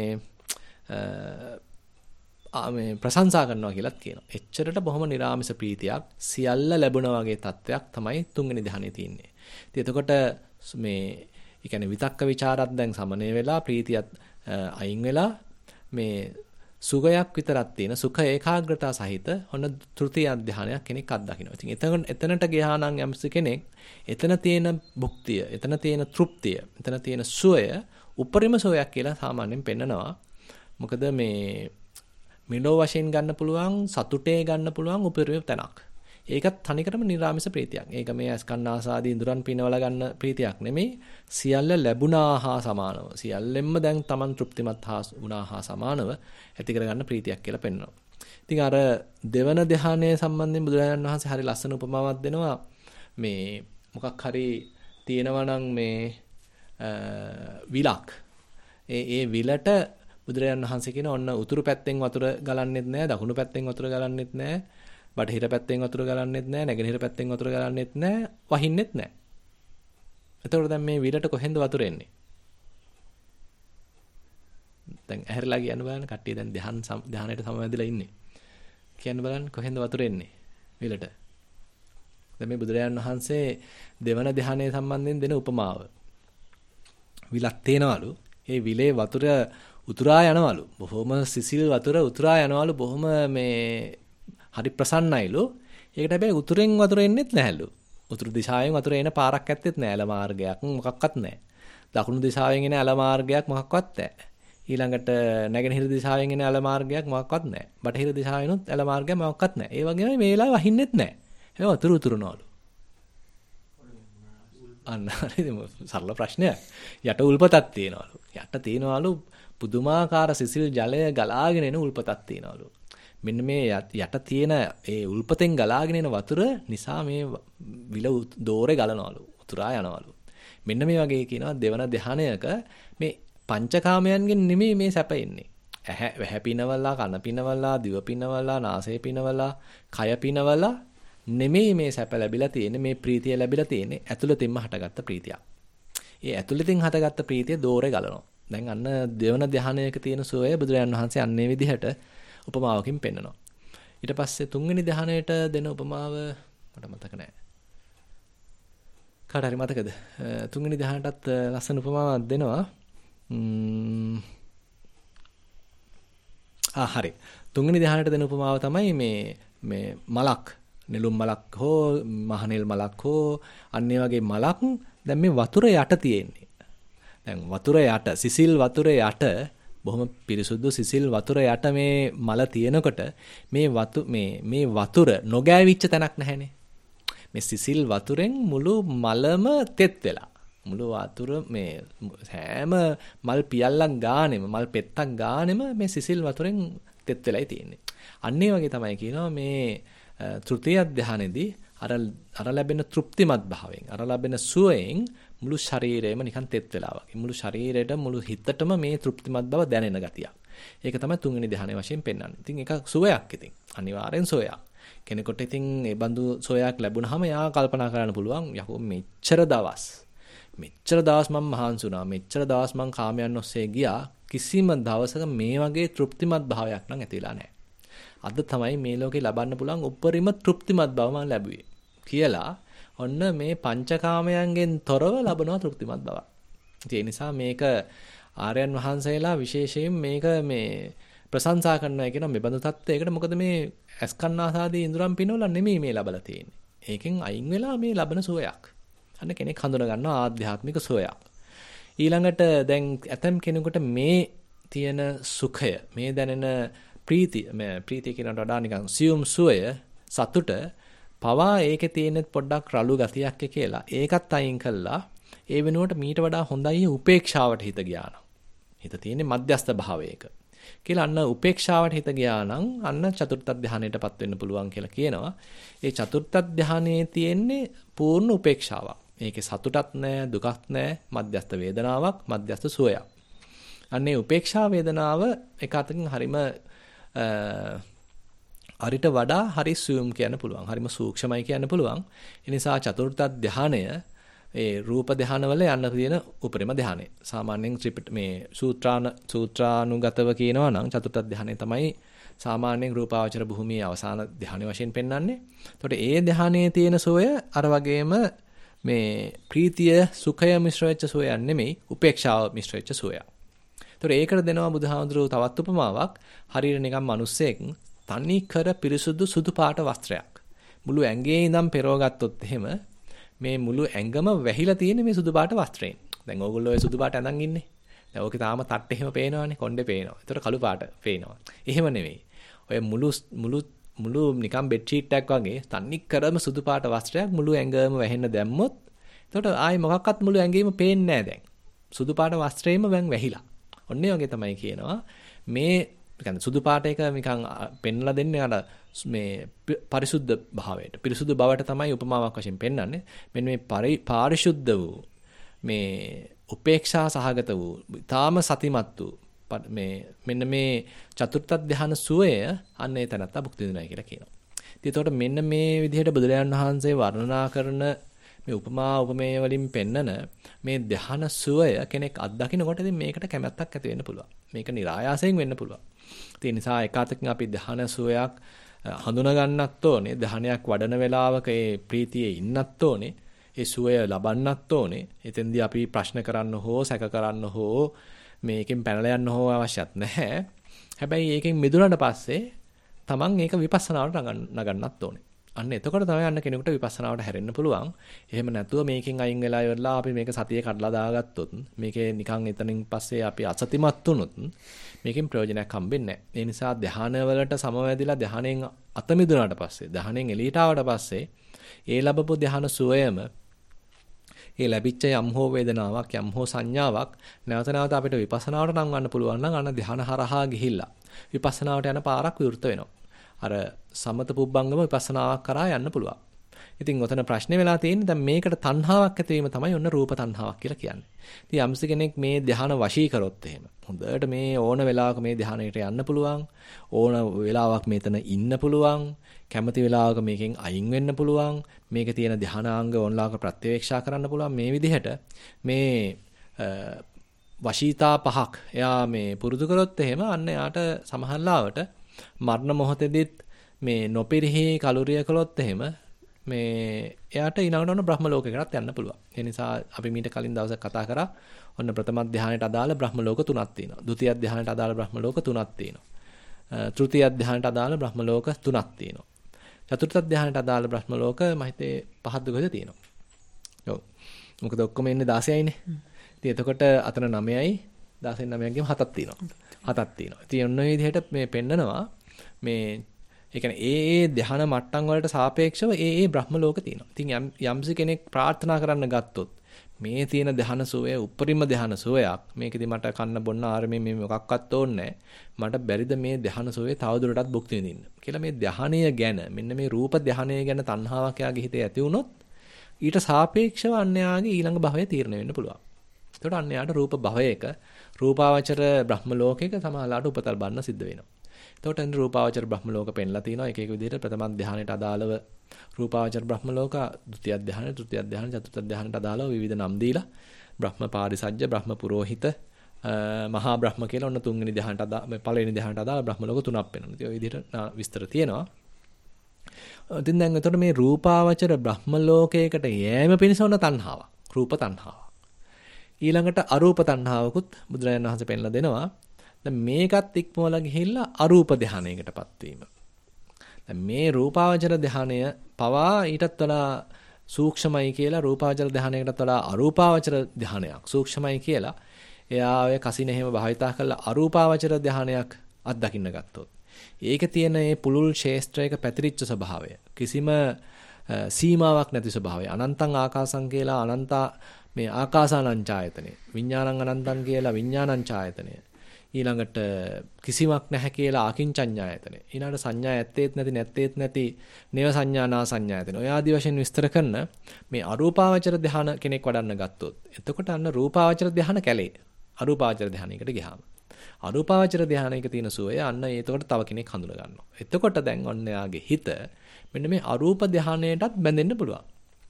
මේ ප්‍රශංසා කරනවා කියලාත් කියනවා. එච්චරට බොහොම නිරාමිස ප්‍රීතියක් සියල්ල ලැබුණා වගේ තත්වයක් තමයි තුන්වෙනි ධානයේ තියෙන්නේ. ඉතින් එතකොට මේ ඒ කියන්නේ විතක්ක ਵਿਚාරත් දැන් සමනය වෙලා ප්‍රීතියත් අයින් වෙලා මේ සුඛයක් විතරක් තියෙන සුඛ ඒකාග්‍රතාව සහිත ඔන්න තෘතීය ධානයක් කෙනෙක් අත්දකිනවා. ඉතින් එතන එතනට ගියා නම් යම්ස කෙනෙක් එතන තියෙන භුක්තිය, එතන තියෙන තෘප්තිය, එතන තියෙන සුවය උපරිම සුවයක් කියලා සාමාන්‍යයෙන් පෙන්නනවා. මොකද මේ මිලෝ වශයෙන් ගන්න පුළුවන්, සතුටේ ගන්න පුළුවන් උපරිම තැනක්. ඒකත් තනිකරම නිර්ාමිස ප්‍රීතියක්. ඒක මේ අස්කන්නාසාදී ඉඳුරන් පිනවලා ගන්න ප්‍රීතියක් නෙමෙයි. සියල්ල ලැබුණා හා සමානව. සියල්ලෙන්ම දැන් Taman තෘප්තිමත් හා වුණා හා සමානව ඇති කරගන්න ප්‍රීතියක් කියලා පෙන්වනවා. ඉතින් අර දෙවන ධ්‍යානය සම්බන්ධයෙන් බුදුරජාණන් වහන්සේ හරි ලස්සන උපමාවක් දෙනවා. මේ මොකක් හරි තියෙනවා නම් මේ විලක්. ඒ ඒ විලට බුදුරජාණන් වහන්සේ කියන ඔන්න උතුරු පැත්තෙන් වතුර ගලන්නෙත් නැහැ, දකුණු පැත්තෙන් වතුර ගලන්නෙත් නැහැ. බටහිර පැත්තෙන් වතුර ගලන්නෙත් නැහැ, නැගෙනහිර පැත්තෙන් වතුර ගලන්නෙත් නැහැ, වහින්නෙත් නැහැ. එතකොට දැන් මේ විලට කොහෙන්ද වතුර එන්නේ? දැන් ඇහැරලා කියන්න බලන්න කට්ටිය දැන් ධ්‍යාන ධ්‍යානයට සමවැදිලා ඉන්නේ. කියන්න බලන්න කොහෙන්ද වතුර එන්නේ විලට? දැන් මේ බුදුරජාණන් වහන්සේ දෙවන ධ්‍යානයේ සම්බන්ධයෙන් දෙන උපමාව. විලක් තේනවලු. ඒ විලේ වතුර උතුරා යනවලු. බොහොම සිසිල් වතුර උතුරා යනවලු. බොහොම මේ හරි ප්‍රසන්නයිලු. ඒකට හැබැයි උතුරෙන් වතුර එන්නෙත් නැහැලු. උතුරු දිශාවෙන් වතුර එන පාරක් ඇත්තෙත් නැහැ. ඇල මාර්ගයක් මොකක්වත් නැහැ. දකුණු දිශාවෙන් එන ඇල මාර්ගයක් මොකක්වත් නැහැ. ඊළඟට නැගෙනහිර දිශාවෙන් එන ඇල මාර්ගයක් මොකක්වත් නැහැ. බටහිර දිශාවෙනුත් ඇල මාර්ගයක් මොකක්වත් නැහැ. ඒ වගේම මේ වෙලාවේ වහින්නෙත් නැහැ. ඒක වතුර උතුරනවලු. අන්න හරිද? සරල ප්‍රශ්නයක්. යට උල්පතක් තියෙනවලු. යට තියෙනවලු පුදුමාකාර සිසිල් ජලය ගලාගෙන එන උල්පතක් තියෙනවලු. මෙන්න මේ යට තියෙන ඒ උල්පතෙන් ගලාගෙන එන වතුර නිසා මේ විල දෝරේ ගලනවලු. උතුරා යනවලු. මෙන්න මේ වගේ කියනවා දෙවන ධ්‍යානයක මේ පංචකාමයන්ගෙන් නෙමෙයි මේ සැප එන්නේ. ඇහැ වැහැ පිනවලා, කන පිනවලා, දිව පිනවලා, නාසය පිනවලා, කය පිනවලා නෙමෙයි මේ සැප ලැබිලා තියෙන්නේ, මේ ප්‍රීතිය ලැබිලා තියෙන්නේ ඇතුළතින්ම හටගත්ත ප්‍රීතියක්. ඒ ඇතුළතින් හටගත්ත ප්‍රීතිය දෝරේ ගලනවා. දැන් අන්න දෙවන ධ්‍යානයක තියෙන සෝය බුදුරජාණන් වහන්සේ අන්නේ විදිහට උපමාවකින් පෙන්නනවා. ඊට පස්සේ තුන්වෙනි ධ්‍යානයට දෙන උපමාව මට මතක නැහැ. කාට හරි මතකද? තුන්වෙනි ධ්‍යානයටත් ලස්සන උපමාවක් දෙනවා. ම්ම් ආ හරි. තුන්වෙනි ධ්‍යානයට දෙන උපමාව තමයි මේ මේ මලක්, නෙළුම් මලක් හෝ මහනෙල් මලක් හෝ අන්නේ වගේ මලක් දැන් මේ වතුර යට තියෙන්නේ. දැන් වතුර යට සිසිල් වතුර යට බොහොම පිරිසුදු සිසිල් වතුර යට මේ මල තියෙනකොට මේ වතු මේ මේ වතුර නොගෑවිච්ච තැනක් නැහැනේ. මේ සිසිල් වතුරෙන් මුළු මලම තෙත් වෙලා. මුළු වතුර මේ හැම මල් පියල්ලක් ගානෙම මල් පෙත්තක් ගානෙම මේ සිසිල් වතුරෙන් තෙත් වෙලයි තියෙන්නේ. අන්න ඒ වගේ තමයි කියනවා මේ තෘතීය ධ්‍යානෙදී අර අර ලැබෙන තෘප්තිමත් භාවයෙන් අර ලැබෙන සුවයෙන් මුළු ශරීරයම නිකන් තෙත් වෙලා වගේ. මුළු ශරීරයට මුළු හිතටම මේ තෘප්තිමත් බව දැනෙන ගතියක්. ඒක තමයි තුන්වෙනි ධ්‍යානයේ වශයෙන් පෙන්වන්නේ. ඉතින් ඒක සුවයක් ඉතින්. අනිවාර්යෙන් සුවයක්. කෙනෙකුට ඉතින් ඒ බඳු සුවයක් ලැබුණාම යා කල්පනා කරන්න පුළුවන් යකෝ මෙච්චර දවස් මෙච්චර දවස් මම මහන්සි වුණා. මෙච්චර දවස් මම කාමයන් ඔස්සේ ගියා. කිසිම දවසක මේ වගේ තෘප්තිමත් භාවයක් නම් ඇතිලා නැහැ. අද තමයි මේ ලෝකේ ලබන්න පුළුවන් උපරිම තෘප්තිමත් බව මම ලැබුවේ කියලා ඔන්න මේ පංචකාමයන්ගෙන් තොරව ලබනවා තෘප්තිමත් බව. ඒ නිසා මේක ආර්යයන් වහන්සේලා විශේෂයෙන් මේක මේ ප්‍රශංසා කරනවා කියන මේ බඳු තත්ත්වයකට මොකද මේ ඇස්කන්නාසාදී ඉඳුරම් පිනවල නෙමෙයි මේ ලබලා තියෙන්නේ. ඒකෙන් අයින් වෙලා මේ ලබන සුවයක්. අන්න කෙනෙක් හඳුන ගන්නවා ආධ්‍යාත්මික සුවයක්. ඊළඟට දැන් ඇතම් කෙනෙකුට මේ තියෙන සුඛය මේ දැනෙන ප්‍රීතිය මේ ප්‍රීතිය කියනට වඩා නිකන් සියුම් සුවය සතුට පවා ඒකේ තියෙන පොඩ්ඩක් රළු ගතියක් කියලා ඒකත් අයින් කළා ඒ වෙනුවට මීට වඩා හොඳයි උපේක්ෂාවට හිත ගියා නම් හිත තියෙන්නේ මධ්‍යස්ථ භාවයක කියලා අන්න උපේක්ෂාවට හිත ගියා නම් අන්න චතුර්ථ ධානයටපත් වෙන්න පුළුවන් කියලා කියනවා. ඒ චතුර්ථ ධානයේ තියෙන්නේ පූර්ණ උපේක්ෂාවක්. ඒකේ සතුටක් නැහැ දුකක් නැහැ මධ්‍යස්ථ වේදනාවක් මධ්‍යස්ථ සුවයක්. අන්නේ උපේක්ෂා වේදනාව එක අතකින් හරිම අරිට වඩා හරි සූම් කියන්න පුළුවන්. හරිම සූක්ෂමයි කියන්න පුළුවන්. ඒ නිසා චතුර්ථ ධානය ඒ රූප ධානවල යන්න තියෙන උපරිම ධානය. සාමාන්‍යයෙන් ත්‍රිපිට මේ සූත්‍රාන සූත්‍රානුගතව කියනවා නම් චතුර්ථ ධානය තමයි සාමාන්‍යයෙන් රූපාවචර භූමියේ අවසාන ධානය වශයෙන් පෙන්වන්නේ. එතකොට ඒ ධානයේ තියෙන සෝය අර වගේම මේ ප්‍රීතිය සුඛය මිශ්‍ර වෙච්ච සෝයක් නෙමෙයි උපේක්ෂාව මිශ්‍ර වෙච්ච සෝයක්. එතකොට ඒකට දෙනවා බුදුහාමුදුරුවෝ තවත් උපමාවක්. හරියට නිකන් මිනිස්සෙක් තනි කර පිරිසුදු සුදු පාට වස්ත්‍රයක් මුළු ඇඟේ ඉඳන් පෙරවගත්තොත් එහෙම මේ මුළු ඇඟම වැහිලා තියෙන මේ සුදු පාට වස්ත්‍රයෙන්. දැන් ඕගොල්ලෝ ඔය සුදු පාට අඳන් ඉන්නේ. දැන් ඕකේ තාම තට්ට එහෙම පේනවනේ, කොණ්ඩේ පේනවා. ඒතර කළු පාට පේනවා. එහෙම නෙවෙයි. ඔය මුළු මුළු මුළු නිකන් බෙඩ් ෂීට් එකක් වගේ තනි කරම සුදු පාට වස්ත්‍රයක් මුළු ඇඟම වැහෙන්න දැම්මොත් එතකොට ආයි මොකක්වත් මුළු ඇඟේම පේන්නේ නැහැ දැන්. සුදු පාට වස්ත්‍රේම වැන් වැහිලා. ඔන්න ඒ වගේ තමයි කියනවා. මේ නිකන් සුදු පාට එක නිකන් පෙන්ලා දෙන්නේ අර මේ පරිසුද්ධ භාවයට. පිරිසුදු බවට තමයි උපමාවක් වශයෙන් පෙන්වන්නේ. මෙන්න මේ පාරිශුද්ධ වූ මේ උපේක්ෂා සහගත වූ ඊටාම සතිමත් වූ මේ මෙන්න මේ චතුර්ථ ධ්‍යාන සුවය අන්න ඒ තැනත්තා භුක්ති විඳිනවා කියලා කියනවා. ඉතින් ඒතකොට මෙන්න මේ විදිහට බුදුරජාණන් වහන්සේ වර්ණනා කරන මේ උපමා උපමේය වලින් පෙන්නන මේ ධ්‍යාන සුවය කෙනෙක් අත්දකින්නකොට ඉතින් මේකට කැමැත්තක් ඇති වෙන්න පුළුවන්. මේක નિરાයාසයෙන් වෙන්න පුළුවන්. ඒ නිසා එකාතකින් අපි ධ්‍යාන සුවයක් හඳුනා ගන්නත් ඕනේ. ධ්‍යානයක් වඩන වෙලාවක ඒ ප්‍රීතියේ ඉන්නත් ඕනේ. ඒ සුවය ලබන්නත් ඕනේ. එතෙන්දී අපි ප්‍රශ්න කරන්න හෝ සැක කරන්න හෝ මේකෙන් පැනලා යන්න හෝ අවශ්‍යත් නැහැ. හැබැයි ඒකෙන් මිදුණාට පස්සේ තමන් ඒක විපස්සනාවට නගන්නත් ඕනේ. අන්න එතකොට තමයි අන්න කෙනෙකුට විපස්සනාවට හැරෙන්න පුළුවන්. එහෙම නැතුව මේකෙන් අයින් වෙලා ඉවරලා අපි මේක සතියේ කඩලා දාගත්තොත් මේකේ නිකන් එතනින් පස්සේ අපි අසතිමත් වුණොත් මේකෙන් ප්‍රයෝජනයක් හම්බෙන්නේ නැහැ. ඒ නිසා ධ්‍යාන වලට සමවැදිලා ධ්‍යානෙන් අත මිදුණාට පස්සේ ධ්‍යානෙන් එළියට ආවට පස්සේ ඒ ලැබපු ධ්‍යාන සුවයම ඒ ලැබිච්ච යම් හෝ වේදනාවක් යම් හෝ සංඥාවක් නැවත නැවත අපිට විපස්සනාවට නම් ගන්න පුළුවන් නම් අන්න ධ්‍යාන හරහා ගිහිල්ලා විපස්සනාවට යන පාරක් විවෘත වෙනවා. අර සමත පුබ්බංගම විපස්සනාවක් කරා යන්න පුළුවන්. ඉතින් ඔතන ප්‍රශ්නේ වෙලා තියෙන්නේ දැන් මේකට තණ්හාවක් ඇති වීම තමයි ඔන්න රූප තණ්හාවක් කියලා කියන්නේ. ඉතින් යම්ස කෙනෙක් මේ ධ්‍යාන වශී කරොත් එහෙම හොඳට මේ ඕන වෙලාවක මේ ධ්‍යානයට යන්න පුළුවන්. ඕන වෙලාවක් මේතන ඉන්න පුළුවන්. කැමති වෙලාවක මේකෙන් අයින් වෙන්න පුළුවන්. මේකේ තියෙන ධ්‍යානාංග ඕනලාක ප්‍රත්‍යවේක්ෂා කරන්න පුළුවන්. මේ විදිහට මේ වශීතා පහක් එයා මේ පුරුදු කරොත් එහෙම අන්න එයාට සමහරලාවට මරණ මොහොතේදීත් මේ නොපිරිහි කලුරිය කළොත් එහෙම මේ එයාට ඊළඟට ඔන්න බ්‍රහ්ම ලෝකයකට යන්න පුළුවන්. ඒ නිසා අපි මීට කලින් දවසක් කතා කරා ඔන්න ප්‍රථම ධ්‍යානයට අදාළ බ්‍රහ්ම ලෝක තුනක් තියෙනවා. ဒုတိ ය ධ්‍යානයට අදාළ බ්‍රහ්ම ලෝක තුනක් තියෙනවා. තෘතීය ධ්‍යානයට අදාළ බ්‍රහ්ම ලෝක තුනක් තියෙනවා. චතුර්ථ ධ්‍යානයට අදාළ බ්‍රහ්ම ලෝක මම හිතේ පහක් දුකද තියෙනවා. ඔව්. මොකද ඔක්කොම ඉන්නේ දාසයයිනේ. ඉතින් එතකොට අතන නවයයි දාසෙන් නවයෙන් ගියම හතක් තියෙනවා. හතක් තියෙනවා. ඉතින් ඔන්න ඔය විදිහට මේ පෙන්නනවා මේ ඒ කියන්නේ ඒ ඒ ධ්‍යාන මට්ටම් වලට සාපේක්ෂව ඒ ඒ බ්‍රහ්ම ලෝක තියෙනවා. ඉතින් යම් යම්සි කෙනෙක් ප්‍රාර්ථනා කරන්න ගත්තොත් මේ තියෙන ධ්‍යාන සෝය උපරිම ධ්‍යාන සෝයක්. මේකෙදි මට කන්න බොන්න ආරමේ මේ මොකක්වත් ඕනේ මට බැරිද මේ ධ්‍යාන සෝයේ තවදුරටත් භුක්ති විඳින්න කියලා මේ ධ්‍යානය ගැන මෙන්න මේ රූප ධ්‍යානය ගැන තණ්හාවක් යාගේ හිතේ ඇති වුණොත් ඊට සාපේක්ෂව අන්‍යයාගේ ඊළඟ භවය තීරණය වෙන්න පුළුවන්. එතකොට අන්‍යයාට රූප භවයක රූපාවචර බ්‍රහ්ම ලෝකයක සමාලාට උපත ලබන්න සිද්ධ වෙනවා. එතකොට එන්නේ රූපාවචර බ්‍රහ්ම ලෝක පෙන්ලා තිනවා එක එක විදිහට ප්‍රථම ධ්‍යානයට අදාළව රූපාවචර බ්‍රහ්ම ලෝක, ဒုတိ ය ධ්‍යාන, තෘතිය ධ්‍යාන, චතුර්ථ ධ්‍යානට අදාළව විවිධ නම් දීලා බ්‍රහ්ම පාරිසජ්ජ, බ්‍රහ්ම පුරෝහිත, මහා බ්‍රහ්ම කියලා ඔන්න තුන්වෙනි ධ්‍යානට අදාළ පළවෙනි ධ්‍යානට අදාළ බ්‍රහ්ම ලෝක තුනක් වෙනවා. ඉතින් ඔය විදිහට විස්තර තියෙනවා. ඉතින් දැන් එතකොට මේ රූපාවචර බ්‍රහ්ම ලෝකයකට යෑම පිණිස ඔන්න තණ්හාවක්. රූප තණ්හාවක්. ඊළඟට අරූප තණ්හාවකුත් බුදුරජාණන් වහන්සේ පෙන්ලා දෙනවා. දැන් මේකත් ඉක්මවලා ගිහිල්ලා අරූප ධ්‍යානයකටපත් වීම. දැන් මේ රූපාවචර ධ්‍යානය පවා ඊටත් වඩා සූක්ෂමයි කියලා රූපාවචර ධ්‍යානයකටත් වඩා අරූපාවචර ධ්‍යානයක් සූක්ෂමයි කියලා එයා ඔය කසින එහෙම භාවිතා කරලා අරූපාවචර ධ්‍යානයක් අත්දකින්න ගත්තොත් ඒකේ තියෙන මේ පුලුල් ශේෂ්ත්‍රයක පැතිරිච්ච ස්වභාවය කිසිම සීමාවක් නැති ස්වභාවය අනන්තං ආකාසං කියලා අනන්ත මේ ආකාසානංචායතනෙ විඥානං අනන්තං කියලා විඥානංචායතනෙ ඊළඟට කිසිවක් නැහැ කියලා අකින්චඤ්ඤායතනෙ ඊළඟට සංඥා ඇත්තේත් නැති නැත්තේත් නැති නේව සංඥානා සංඥායතනෙ ඔය ආදි වශයෙන් විස්තර කරන මේ අරූපාවචර ධ්‍යාන කෙනෙක් වඩන්න ගත්තොත් එතකොට අන්න රූපාවචර ධ්‍යාන කැලේ අරූපාවචර ධ්‍යානයකට ගියාම අරූපාවචර ධ්‍යානයක තියෙන සුවය අන්න එතකොට තව කෙනෙක් හඳුන ගන්නවා එතකොට දැන් ඔන්න යාගේ හිත මෙන්න මේ අරූප ධ්‍යානයටත් බැඳෙන්න පුළුවන්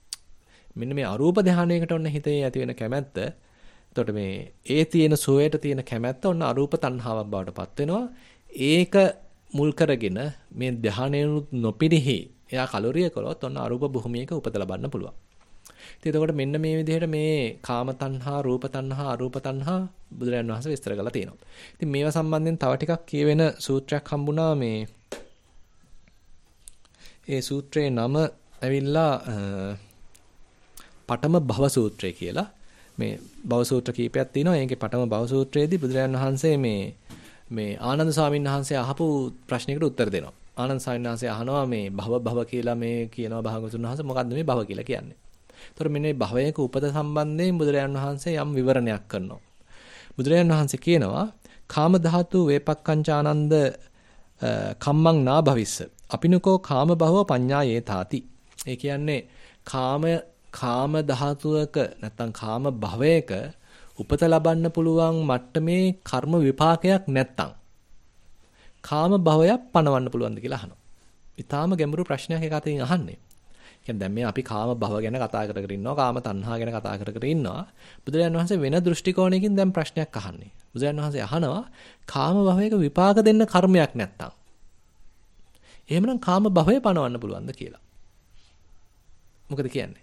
මෙන්න මේ අරූප ධ්‍යානයකට ඔන්න හිතේ ඇති වෙන කැමැත්ත එතකොට මේ ඒ තියෙන සෝයට තියෙන කැමැත්ත ඔන්න අරූප තණ්හාවක් බවට පත් වෙනවා. ඒක මුල් කරගෙන මේ ධානයනුත් නොපිරිහි එයා කලොරිය කළොත් ඔන්න අරූප භූමියක උපත ලබන්න පුළුවන්. ඉතින් එතකොට මෙන්න මේ විදිහට මේ කාම තණ්හා, රූප තණ්හා, අරූප තණ්හා බුදුරජාණන් වහන්සේ විස්තර කරලා තියෙනවා. ඉතින් මේවා සම්බන්ධයෙන් තව ටිකක් කියවෙන සූත්‍රයක් හම්බුණා මේ ඒ සූත්‍රයේ නම ඇවිල්ලා පඨම භව සූත්‍රය කියලා. මේ භව සූත්‍ර කීපයක් තියෙනවා. ඒකේ පඨම භව සූත්‍රයේදී බුදුරජාණන් වහන්සේ මේ මේ ආනන්ද ස්වාමීන් වහන්සේ අහපු ප්‍රශ්නයකට උත්තර දෙනවා. ආනන්ද ස්වාමීන් වහන්සේ අහනවා මේ භව භව කියලා මේ කියනවා භාගතුන් වහන්සේ මොකද්ද මේ භව කියලා කියන්නේ? ඒතර මෙන්න මේ භවයක උපත සම්බන්ධයෙන් බුදුරජාණන් වහන්සේ යම් විවරණයක් කරනවා. බුදුරජාණන් වහන්සේ කියනවා කාම ධාතු වේපක්ඛංච ආනන්ද කම්මං නා භවිස්ස. අපිනකෝ කාම භව පඤ්ඤායේ තාති. ඒ කියන්නේ කාම කාම ධාතුවක නැත්නම් කාම භවයක උපත ලබන්න පුළුවන් මට්ටමේ කර්ම විපාකයක් නැත්නම් කාම භවයක් පණවන්න පුළුවන්ද කියලා අහනවා. ඊටාම ගැඹුරු ප්‍රශ්නයක් එක අතින් අහන්නේ. කියන්නේ දැන් මේ අපි කාම භව ගැන කතා කර කර ඉන්නවා, කාම තණ්හා ගැන කතා කර කර ඉන්නවා. බුදුරජාණන් වහන්සේ වෙන දෘෂ්ටි කෝණයකින් දැන් ප්‍රශ්නයක් අහන්නේ. බුදුරජාණන් වහන්සේ අහනවා කාම භවයක විපාක දෙන්න කර්මයක් නැත්නම් එහෙමනම් කාම භවය පණවන්න පුළුවන්ද කියලා. මොකද කියන්නේ?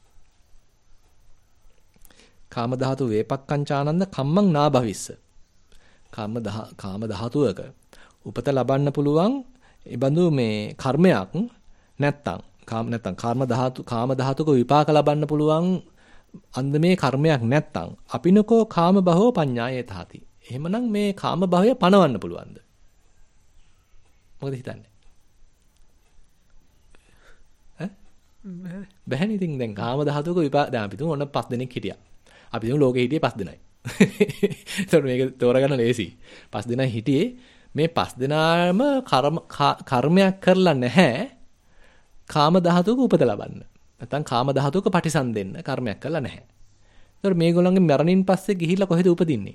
කාම ධාතු වේපක්ඛංචානන්ද කම්මං නා භවිස්ස. කාම දහ කාම ධාතුවක උපත ලබන්න පුළුවන් ඒ බඳු මේ කර්මයක් නැත්තම් කාම නැත්තම් කර්ම ධාතු කාම ධාතුක විපාක ලබන්න පුළුවන් අන්දමේ කර්මයක් නැත්තම් අපිනකෝ කාම භවෝ පඤ්ඤායේ තාති. එහෙමනම් මේ කාම භවය පණවන්න පුළුවන්ද? මොකද හිතන්නේ? ඈ? බැහැනේ ඉතින් දැන් කාම ධාතුක විපාක දැන් අපි තුන් ඔන්න පස් දෙනෙක් හිටියා. අපි දුම් ලෝකෙ හිටියේ පස් දෙනයි. ඒතකොට මේක තෝරගන්න ලේසි. පස් දෙනයි හිටියේ මේ පස් දෙනාම කර්ම කර්මයක් කරලා නැහැ කාම ධාතුක උපත ලබන්න. නැත්නම් කාම ධාතුක පටිසන්දෙන්න කර්මයක් කරලා නැහැ. ඒතකොට මේගොල්ලන්ගේ මරණින් පස්සේ ගිහිල්ලා කොහෙද උපදින්නේ?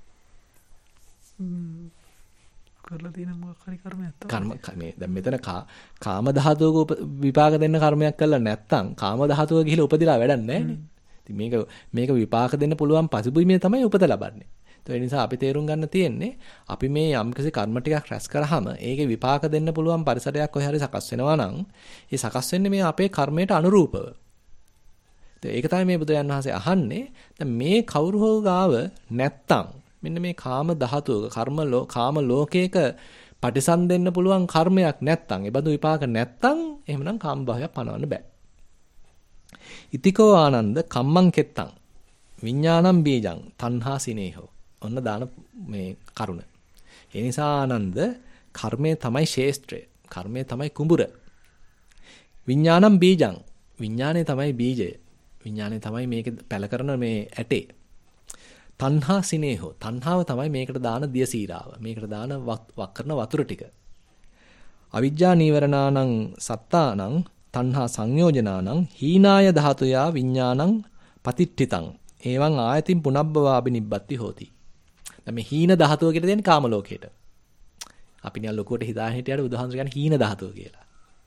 කරලා තියෙන මොකක් හරි කර්මයක් තමයි. කර්ම මේ දැන් මෙතන කාම ධාතුක විපාක දෙන්න කර්මයක් කරලා නැත්නම් කාම ධාතුක ගිහිල්ලා උපදිලා වැඩක් නැහැ නේ. ඉතින් මේක මේක විපාක දෙන්න පුළුවන් පසුබිමේ තමයි උපත ලබන්නේ. ඒ නිසා අපි තේරුම් ගන්න තියෙන්නේ අපි මේ යම්කිසි කර්ම ටිකක් රැස් කරාම ඒකේ විපාක දෙන්න පුළුවන් පරිසරයක් කොහේ හරි සකස් වෙනවා නම් ඒ සකස් වෙන්නේ මේ අපේ කර්මයට අනුරූපව. ඒක තමයි මේ බුදුරජාණන් වහන්සේ අහන්නේ. දැන් මේ කවුරු හෝ ගාව නැත්තම් මෙන්න මේ කාම ධාතුවක කර්ම කාම ලෝකයක පටිසන් දෙන්න පුළුවන් කර්මයක් නැත්තම් ඒ බඳු විපාක නැත්තම් එහෙමනම් කාම භවයක් පනවන්න බෑ. ඉතිකෝ ආනන්ද කම්මං කෙත්තං විඥානං බීජං තණ්හා සිනේහෝ. ඔන්න දාන මේ කරුණ. ඒ නිසා ආනන්ද කර්මය තමයි ශේෂ්ත්‍රය. කර්මය තමයි කුඹුර. විඥානං බීජං විඥානය තමයි බීජය. විඥානය තමයි මේක පැල කරන මේ ඇටේ. තණ්හා සිනේහෝ. තණ්හාව තමයි මේකට දාන දියසීරාව. මේකට දාන වක් කරන වතුර ටික. අවිජ්ජා නීවරණානං සත්තානං තණ්හා සංයෝජනානං හීනාය ධාතුයා විඥානං පතිට්ඨිතං. එවං ආයතින් පුනබ්බවාපි නිබ්බත්ති හෝති. දැන් මේ හීන ධාතුව කියලා දෙන්නේ කාම ලෝකයට. අපි නිකන් ලොකුවට හිතා හිටියට බුදුහාමුදුරු කියන්නේ හීන ධාතුව කියලා.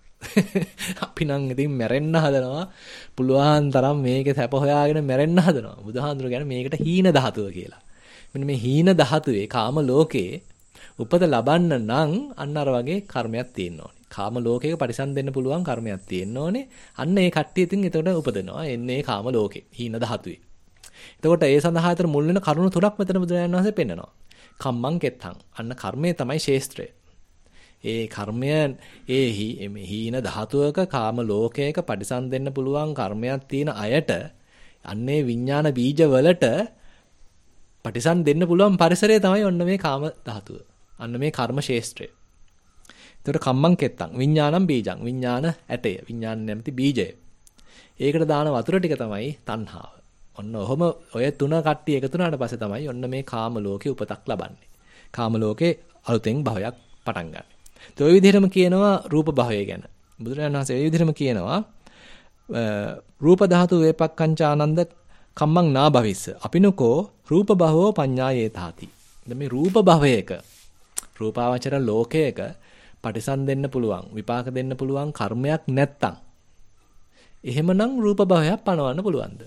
අපි නම් ඉතින් මැරෙන්න හදනවා. පුළුවන් තරම් මේකේ සැප හොයාගෙන මැරෙන්න හදනවා. බුදුහාමුදුරු කියන්නේ මේකට හීන ධාතුව කියලා. මෙන්න මේ හීන ධාතුවේ කාම ලෝකේ උපත ලබන්න නම් අන්න අර වගේ කර්මයක් තියෙන්න ඕනේ. කාම ලෝකයක පරිසම් දෙන්න පුළුවන් කර්මයක් තියෙන්න ඕනේ. අන්න ඒ කට්ටිය ඉතින් එතකොට උපදිනවා. එන්නේ කාම ලෝකේ හීන ධාතුවේ. එතකොට ඒ සඳහා අතර මුල් වෙන කරුණු තුනක් මෙතන බුදුරජාණන් වහන්සේ පෙන්නනවා. කම්මං කෙත්තං. අන්න කර්මය තමයි ශේස්ත්‍රය. ඒ කර්මය ඒ හීන ධාතුවක කාම ලෝකයක පරිසම් දෙන්න පුළුවන් කර්මයක් තියෙන අයට අන්නේ විඥාන බීජ වලට පරිසම් දෙන්න පුළුවන් පරිසරය තමයි ඔන්න මේ කාම ධාතුව. අන්න මේ කර්ම ශේස්ත්‍රය. එතකොට කම්මං කෙත්තං විඥානම් බීජං විඥාන ඇටය විඥාන නැමැති බීජය. ඒකට දාන වතුර ටික තමයි තණ්හාව. ඔන්න ඔහොම ඔය තුන කට්ටිය එකතු වුණාට පස්සේ තමයි ඔන්න මේ කාම ලෝකේ උපතක් ලබන්නේ. කාම ලෝකේ අලුතෙන් භවයක් පටන් ගන්න. ඒ ඔය විදිහටම කියනවා රූප භවය ගැන. බුදුරජාණන් වහන්සේ ඒ විදිහටම කියනවා රූප ධාතු වේපක්ඛංච ආනන්ද කම්මං නා භවිස්ස. අපිනකෝ රූප භවෝ පඤ්ඤායේතාති. දැන් මේ රූප භවයක රූපාවචර ලෝකයක පටිසන් දෙන්න පුළුවන් විපාක දෙන්න පුළුවන් කර්මයක් නැත්තම් එහෙමනම් රූප භවයක් පනවන්න පුළුවන්ද?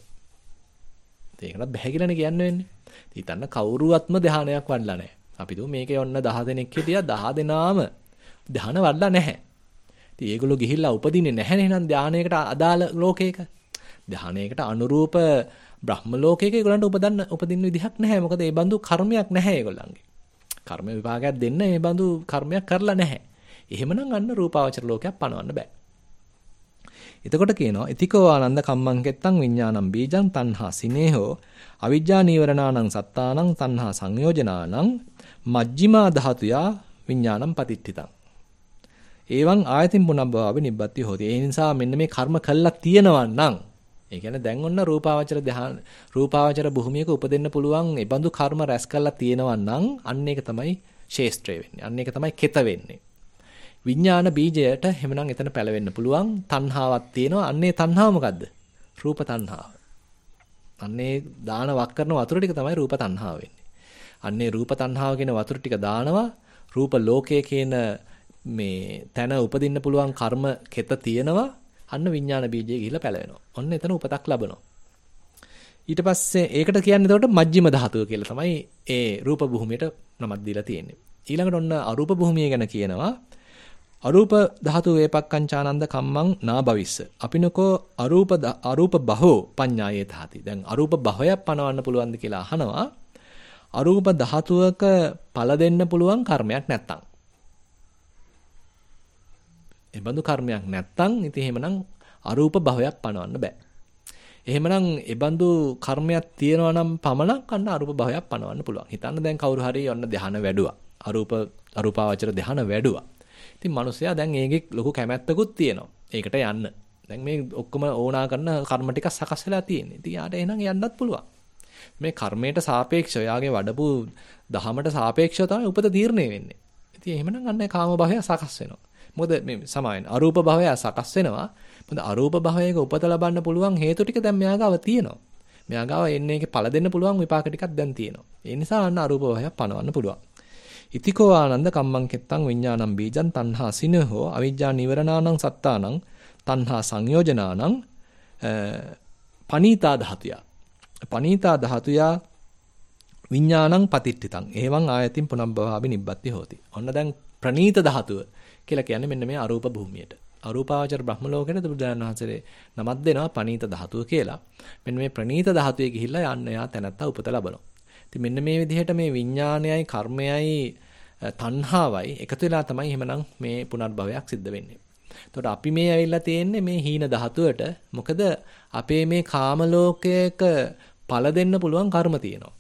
ඒකට බැහැ කියලානේ කියන්න වෙන්නේ. හිතන්න කවුරුවත්ම ධානයක් වඩලා නැහැ. අපි දුව මේකේ ඔන්න දහ දෙනෙක් හිටියා දහ දෙනාම ධාන වඩලා නැහැ. ඉතින් ඒගොල්ලෝ ගිහිල්ලා උපදින්නේ නැහැ නේනම් ධානයකට අදාළ ලෝකයක. ධානයකට අනුරූප බ්‍රහ්ම ලෝකයක ඒගොල්ලන්ට උපදන්න උපදින්න විදිහක් නැහැ. මොකද ඒ බඳු කර්මයක් නැහැ ඒගොල්ලන්ගේ. කර්ම විපාකයක් දෙන්න ඒ බඳු කර්මයක් කරලා නැහැ. එහෙමනම් අන්න රූපාවචර ලෝකයක් පනවන්න බෑ. එතකොට කියනවා ඉතිකෝ ආනන්ද කම්මං කෙත්තං විඥානං බීජං තණ්හා සිනේහෝ අවිජ්ජා නීවරණානං සත්තානං තණ්හා සංයෝජනානං මජ්ක්‍ධිමා ධාතුයා විඥානං පතිට්ඨිතං. එවං ආයතින් පුනබ්බවාපි නිබ්බත්ති හොති. ඒ නිසා මෙන්න මේ කර්ම කළා තියෙනවා නම් ඒ කියන්නේ දැන් ඔන්න රූපාවචර ධ්‍යාන රූපාවචර භූමියක උපදින්න පුළුවන් ඒ බඳු කර්ම රැස් කළා තියෙනවා නම් අන්න ඒක තමයි ශේෂ්ත්‍රය වෙන්නේ. අන්න ඒක තමයි කෙත වෙන්නේ. විඥාන බීජයට එහෙමනම් එතන පැලවෙන්න පුළුවන් තණ්හාවක් තියෙනවා. අන්නේ තණ්හාව මොකද්ද? රූප තණ්හාව. අන්නේ දාන වක් කරන වතුර ටික තමයි රූප තණ්හාව වෙන්නේ. අන්නේ රූප තණ්හාව කියන වතුර ටික දානවා රූප ලෝකයේ කියන මේ තන උපදින්න පුළුවන් කර්ම කෙත තියෙනවා. අන්න විඥාන බීජය ගිහිල්ලා පැලවෙනවා. ඔන්න එතන උපතක් ලබනවා. ඊට පස්සේ ඒකට කියන්නේ එතකොට මජ්ක්‍ධිම ධාතුව කියලා තමයි ඒ රූප භූමියට නමක් දීලා තියෙන්නේ. ඊළඟට ඔන්න අරූප භූමිය ගැන කියනවා අරූප ධාතු වේපක්ඛංචානන්ද කම්මං නා භවිස්ස. අපිනකෝ අරූප අරූප බහෝ පඤ්ඤායේතාති. දැන් අරූප භවයක් පනවන්න පුළුවන්ද කියලා අහනවා. අරූප ධාතුවක ඵල දෙන්න පුළුවන් කර්මයක් නැත්තම්. ඒ බඳු කර්මයක් නැත්තම් ඉතින් එහෙමනම් අරූප භවයක් පනවන්න බෑ. එහෙමනම් ඒ බඳු කර්මයක් තියෙනවා නම් පමණක් අන්න අරූප භවයක් පනවන්න පුළුවන්. හිතන්න දැන් කවුරු හරි ඔන්න ධ්‍යාන වැඩුවා. අරූප අරූපාවචර ධ්‍යාන වැඩුවා. ඉතින් මිනිස්සයා දැන් ඒකේ ලොකු කැමැත්තකුත් තියෙනවා. ඒකට යන්න. දැන් මේ ඔක්කොම ඕනා කරන කර්ම ටික සකස් වෙලා තියෙන්නේ. ඉතින් යාට එහෙනම් යන්නත් පුළුවන්. මේ කර්මයට සාපේක්ෂව යාගේ වඩපු දහමට සාපේක්ෂව තමයි උපත තීරණය වෙන්නේ. ඉතින් එහෙමනම් අන්න කාම භවය සකස් වෙනවා. මොකද මේ සමායන අරූප භවය සකස් වෙනවා. මොකද අරූප භවයක උපත ලබන්න පුළුවන් හේතු ටික දැන් මෙයා ගාව තියෙනවා. මෙයා ගාව එන්නේ ඒකේ ඵල දෙන්න පුළුවන් විපාක ටිකක් දැන් තියෙනවා. ඒ නිසා අන්න අරූප භවයක් පනවන්න පුළුවන්. ඉතිකෝ ආනන්ද කම්මං කෙත්තං විඥානං බීජං තණ්හා සිනහෝ අවිජ්ජා නිවරණානං සත්තානං තණ්හා සංයෝජනානං පනීතා ධාතුය. පනීතා ධාතුය විඥානං පතිට්ඨිතං. එවං ආයතින් පුනබ්බවාපි නිබ්බත්ති හෝති. ඔන්න දැන් ප්‍රනීත ධාතුව කියලා කියන්නේ මෙන්න මේ අරූප භූමියට. අරූපාවචර බ්‍රහ්ම ලෝකෙට බුදුරජාණන් වහන්සේ නමක් දෙනවා පනීත ධාතුව කියලා. මෙන්න මේ ප්‍රනීත ධාතුවේ ගිහිල්ලා යන්න යා තැනත්තා උපත ලබනවා. ඉතින් මෙන්න මේ විදිහට මේ විඥානයයි කර්මයයි තණ්හාවයි එකතු වෙලා තමයි එහෙමනම් මේ පුනර්භවයක් සිද්ධ වෙන්නේ. එතකොට අපි මේ ඇවිල්ලා තියෙන්නේ මේ හීන ධාතුවට. මොකද අපේ මේ කාම ලෝකයක ඵල දෙන්න පුළුවන් කර්ම තියෙනවා.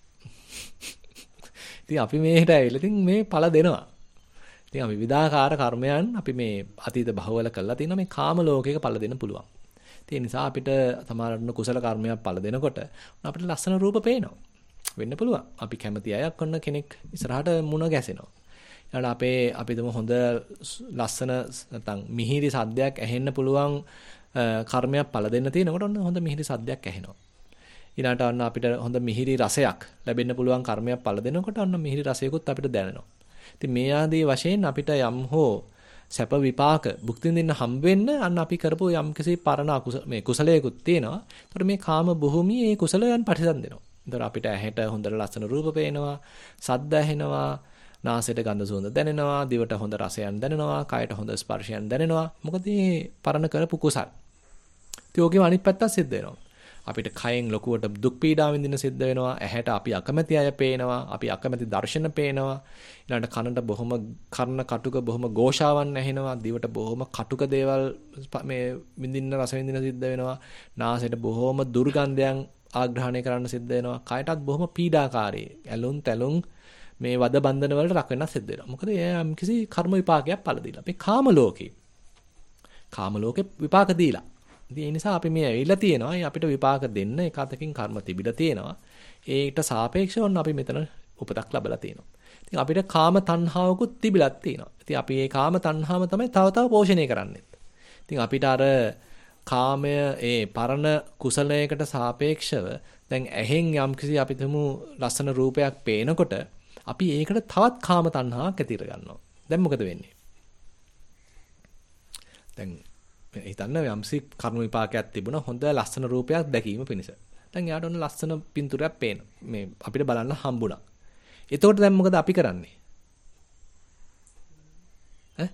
ඉතින් අපි මේකට ඇවිල්ලා ඉතින් මේ ඵල දෙනවා. ඉතින් අපි විවිධාකාර කර්මයන් අපි මේ අතීත භවවල කළා තියෙනවා මේ කාම ලෝකයක ඵල දෙන්න පුළුවන්. ඒ නිසා අපිට සමහරවිට කුසල කර්මයක් පළ දෙනකොට අපිට ලස්සන රූප පේනවා. වෙන්න පුළුවන්. අපි කැමති අයක් ඔන්න කෙනෙක් ඉස්සරහට මුණ ගැසෙනවා. ඊළඟ අපේ අපි දුම හොඳ ලස්සන නැත්නම් මිහිරි සද්දයක් ඇහෙන්න පුළුවන් කර්මයක් පළ දෙන්න තියෙනකොට ඔන්න හොඳ මිහිරි සද්දයක් ඇහෙනවා. ඊළඟට ඔන්න අපිට හොඳ මිහිරි රසයක් ලැබෙන්න පුළුවන් කර්මයක් පළ දෙනකොට ඔන්න මිහිරි රසයකුත් අපිට දැනෙනවා. ඉතින් මේ ආදී වශයෙන් අපිට යම් හෝ සැප විපාක භුක්ති විඳින්න හම්බ වෙන්න අන්න අපි කරපු යම් කිසි පරණ අකුසල මේ කුසලයකුත් තියෙනවා. ඒතර මේ කාම භූමියේ මේ කුසලයන් පරිසම් දෙනවා. ඒතර අපිට ඇහැට හොඳට ලස්සන රූප පේනවා, සද්ද ඇහෙනවා, නාසයට ගඳ සුවඳ දැනෙනවා, දිවට හොඳ රසයන් දැනෙනවා, කයට හොඳ ස්පර්ශයන් දැනෙනවා. මොකද මේ පරණ කරපු කුසල්. ඉතින් ඕකේ අනිත් පැත්තත් සිද්ධ වෙනවා. අපිට කයෙන් ලොකුවට දුක් පීඩා විඳින සිද්ධ වෙනවා. ඇහැට අපි අකමැති අය පේනවා. අපි අකමැති දර්ශන පේනවා. ඊළඟට කනට බොහොම කර්ණ කටුක බොහොම ഘോഷාවන් ඇහෙනවා. දිවට බොහොම කටුක දේවල් මේ විඳින්න රස විඳින සිද්ධ වෙනවා. නාසයට බොහොම දුර්ගන්ධයන් ආග්‍රහණය කරන්න සිද්ධ වෙනවා. කයටත් බොහොම පීඩාකාරී. ඇලුම් තැලුම් මේ වද බන්ධන වලට රක් වෙන්න සිද්ධ වෙනවා. මොකද එයා කිසි කර්ම විපාකයක් පළ දීලා. අපි කාම ලෝකේ. කාම ලෝකේ විපාක දීලා. ඉතින් ඒ නිසා අපි මේ ඇවිල්ලා තියෙනවා. අපිට විපාක දෙන්න එක අතකින් කර්ම තිබිලා තියෙනවා. ඒකට සාපේක්ෂව අපි මෙතන උපතක් ලැබලා තියෙනවා. ඉතින් අපිට කාම තණ්හාවකුත් තිබිලා තියෙනවා. ඉතින් අපි මේ කාම තණ්හාව තමයි තව තව පෝෂණය කරන්නේ. ඉතින් අපිට අර කාමය ඒ පරණ කුසලයකට සාපේක්ෂව දැන් ඇහෙන් යම්කිසි අපි තුමු ලස්සන රූපයක් පේනකොට අපි ඒකට තවත් කාම තණ්හාවක් ඇති කර ගන්නවා. දැන් මොකද වෙන්නේ? දැන් හිතන්න යම්සි කර්ම විපාකයක් තිබුණා හොඳ ලස්සන රූපයක් දැකීම පිණිස. දැන් යාට ඔන්න ලස්සන පින්තූරයක් පේන. මේ අපිට බලන්න හම්බුණා. එතකොට දැන් මොකද අපි කරන්නේ? ඈ?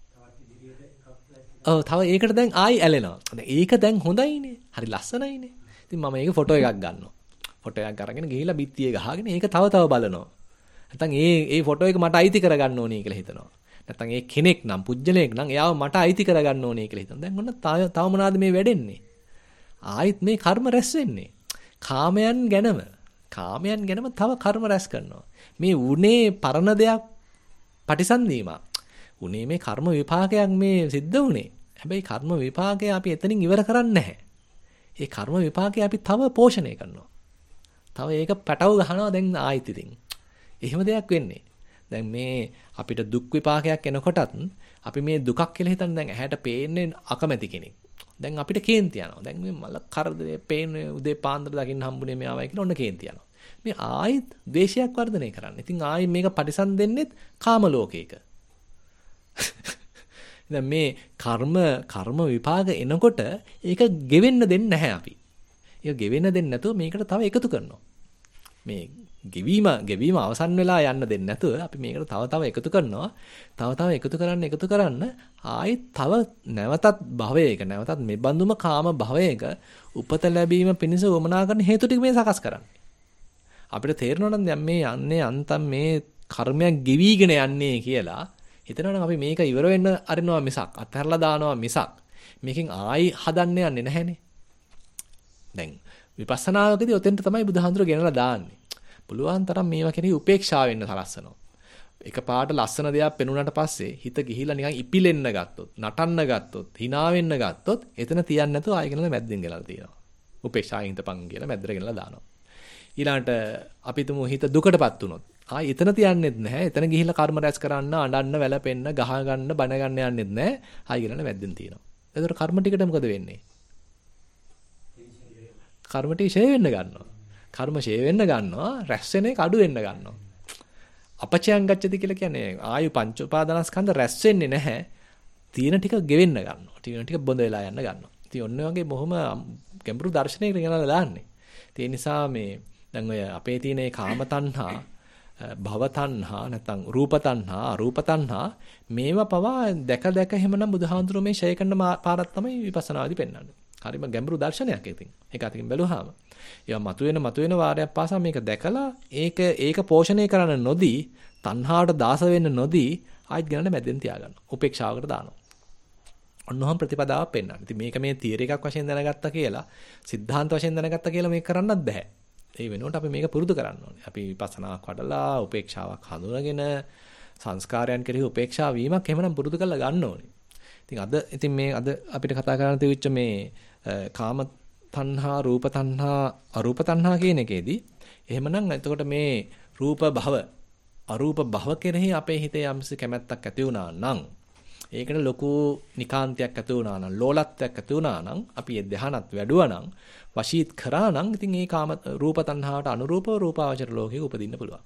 ඔව් තව ඒකට දැන් ආයි ඇලෙනවා. දැන් ඒක දැන් හොඳයිනේ. හරි ලස්සනයිනේ. ඉතින් මම ඒක ෆොටෝ එකක් ගන්නවා. ෆොටෝ එකක් අරගෙන ගිහිල්ලා බිත්තියේ ගහගෙන ඒක තව තව බලනවා. නැත්නම් ඒ ඒ ෆොටෝ එක මට අයිති කරගන්න ඕනේ කියලා හිතනවා. නැත්නම් ඒ කෙනෙක් නම් පුජ්‍යලයක් නම් එයාව මට අයිති කරගන්න ඕනේ කියලා හිතනවා. දැන් ඔන්න තව මොනවාද මේ වැඩෙන්නේ? ආයිත් මේ කර්ම රැස් වෙන්නේ. කාමයන් ගැනම කාමයන් ගැනම තව කර්ම රැස් කරනවා. මේ උනේ පරණ දෙයක් පටිසන්ධීමක්. උනේ මේ කර්ම විපාකයක් මේ සිද්ධ උනේ. හැබැයි කර්ම විපාකය අපි එතනින් ඉවර කරන්නේ නැහැ. ඒ කර්ම විපාකය අපි තව පෝෂණය කරනවා. තව ඒක පැටව ගහනවා දැන් ආයිත් ඉතින්. එහෙම දෙයක් වෙන්නේ. දැන් මේ අපිට දුක් විපාකයක් එනකොටත් අපි මේ දුකක් කියලා හිතන දැන් ඇහැට පේන්නේ අකමැති කෙනෙක්. දැන් අපිට කේන්ති යනවා. දැන් මේ මල කරදරේ පේන්නේ උදේ පාන්දර දකින්න හම්බුනේ මෙයාවයි කියලා ඔන්න කේන්ති යනවා. මේ ආයිත් ද්වේෂයක් වර්ධනය කරන්න. ඉතින් ආයි මේක පරිසම් දෙන්නෙත් කාම ලෝකයක. දැන් මේ කර්ම කර්ම විපාක එනකොට ඒක ගෙවෙන්න දෙන්නේ නැහැ අපි. ඒක ගෙවෙන්න දෙන්නේ නැතුව මේකට තව එකතු කරනවා. මේ ගෙවීම ගෙවීම අවසන් වෙලා යන්න දෙන්නේ නැතුව අපි මේකට තව තව එකතු කරනවා. තව තව එකතු කරන්න එකතු කරන්න ආයෙත් තව නැවතත් භවයක නැවතත් මේ බඳුම කාම භවයක උපත ලැබීම පිණිස වමනා කරන හේතු ටික මේ සකස් කරන්නේ. අපිට තේරෙනවා නම් දැන් මේ යන්නේ අන්තම් මේ කර්මයක් ගෙවිගෙන යන්නේ කියලා හිතනවා නම් අපි මේක ඉවර වෙන්න අරිනවා මිසක් අත්හැරලා දානවා මිසක් මේකෙන් ආයි හදන්න යන්නේ නැහැනේ. දැන් විපස්සනාවකදී ඔතෙන්ට තමයි බුදුහාඳුර ගෙනලා දාන්නේ. පුළුවන් තරම් මේවා කෙරෙහි උපේක්ෂාව වෙන්න සලස්සනවා. එකපාරට ලස්සන දෙයක් පෙනුනට පස්සේ හිත ගිහිලා නිකන් ඉපිලෙන්න ගත්තොත්, නටන්න ගත්තොත්, hina වෙන්න ගත්තොත් එතන තියන්නේ නැතුව ආයෙ ගෙනලා මැද්දෙන් ගෙනලා තියෙනවා. උපේක්ෂාවෙන් හිතපන් කියලා මැද්දට ගෙනලා දානවා. ඊළඟට අපි තුමු හිත දුකටපත් වුණොත් ආයෙ එතන තියන්නේත් නැහැ. එතන ගිහිලා කර්ම රැස් කරන්න, අඬන්න, වැළපෙන්න, ගහ ගන්න, බන ගන්න යන්නෙත් නැහැ. ආයෙ ගෙනලා මැද්දෙන් තියෙනවා. එතකොට කර්ම ටිකට මොකද වෙන්නේ? කර්ම ටික ෂේ වෙන්න ගන්නවා. කර්ම ෂේ වෙන්න ගන්නවා, රැස් වෙන එක අඩු වෙන්න ගන්නවා. අපචයන් ගච්ඡති කියලා කියන්නේ ආයු පංච උපාදානස්කන්ධ රැස් වෙන්නේ නැහැ. තියෙන ටික ගෙවෙන්න ගන්නවා. තියෙන ටික බොඳ වෙලා යන්න ගන්නවා. ඉතින් ඔන්න වගේ බොහොම ගැඹුරු දර්ශනයකට ගෙනලා දාන්නේ. ඒ නිසා මේ දැන් ඔය අපේ තියෙන මේ කාම තණ්හා, භව තණ්හා, නැත්නම් රූප තණ්හා, අරූප තණ්හා මේවා පවා දැක දැක එහෙමනම් බුදුහාඳුරෝ මේ ෂය කරන පාරක් තමයි විපස්සනාදී පෙන්වන්නේ. හරිම ගැඹුරු දර්ශනයක් ඉතින්. ඒක අතකින් බැලුවාම. ඒවා මතුවෙන මතුවෙන වාරයක් පාසා මේක දැකලා ඒක ඒක පෝෂණය කරන්න නොදී, තණ්හාවට දාස වෙන්න නොදී ආයෙත් ගණන මැදෙන් තියාගන්නවා. උපේක්ෂාවකට දානවා. ඔන්නෝම් ප්‍රතිපදාවක් පෙන්වන්න. ඉතින් මේක මේ තියරි එකක් වශයෙන් දැනගත්තා කියලා, સિદ્ધාන්ත වශයෙන් දැනගත්තා කියලා මේක කරන්නත් බෑ. ඒ වෙනුවට අපි මේක පුරුදු කරන්න ඕනේ. අපි විපස්සනාවක් වඩලා උපේක්ෂාවක් හඳුනගෙන සංස්කාරයන් කෙරෙහි උපේක්ෂා වීමක් එහෙමනම් පුරුදු කරලා ගන්න ඕනේ. ඉතින් අද ඉතින් මේ අද අපිට කතා කරන්න තියවිච්ච මේ කාම තණ්හා, රූප තණ්හා, අරූප තණ්හා කියන එකේදී එහෙමනම් එතකොට මේ රූප භව, අරූප භව කෙරෙහි අපේ හිතේ යම්සි කැමැත්තක් ඇති වුණා නම්, ඒකට ලොකු නිකාන්තයක් ඇති වුණා නම්, ලෝලත්වයක් ඇති වුණා නම්, අපි ඒ ධ්‍යානත් වැඩුවා නම්, වශීත් කරා නම්, ඉතින් ඒ කාම රූප තණ්හාවට අනුරූපව රූපාවචර ලෝකෙක උපදින්න පුළුවන්.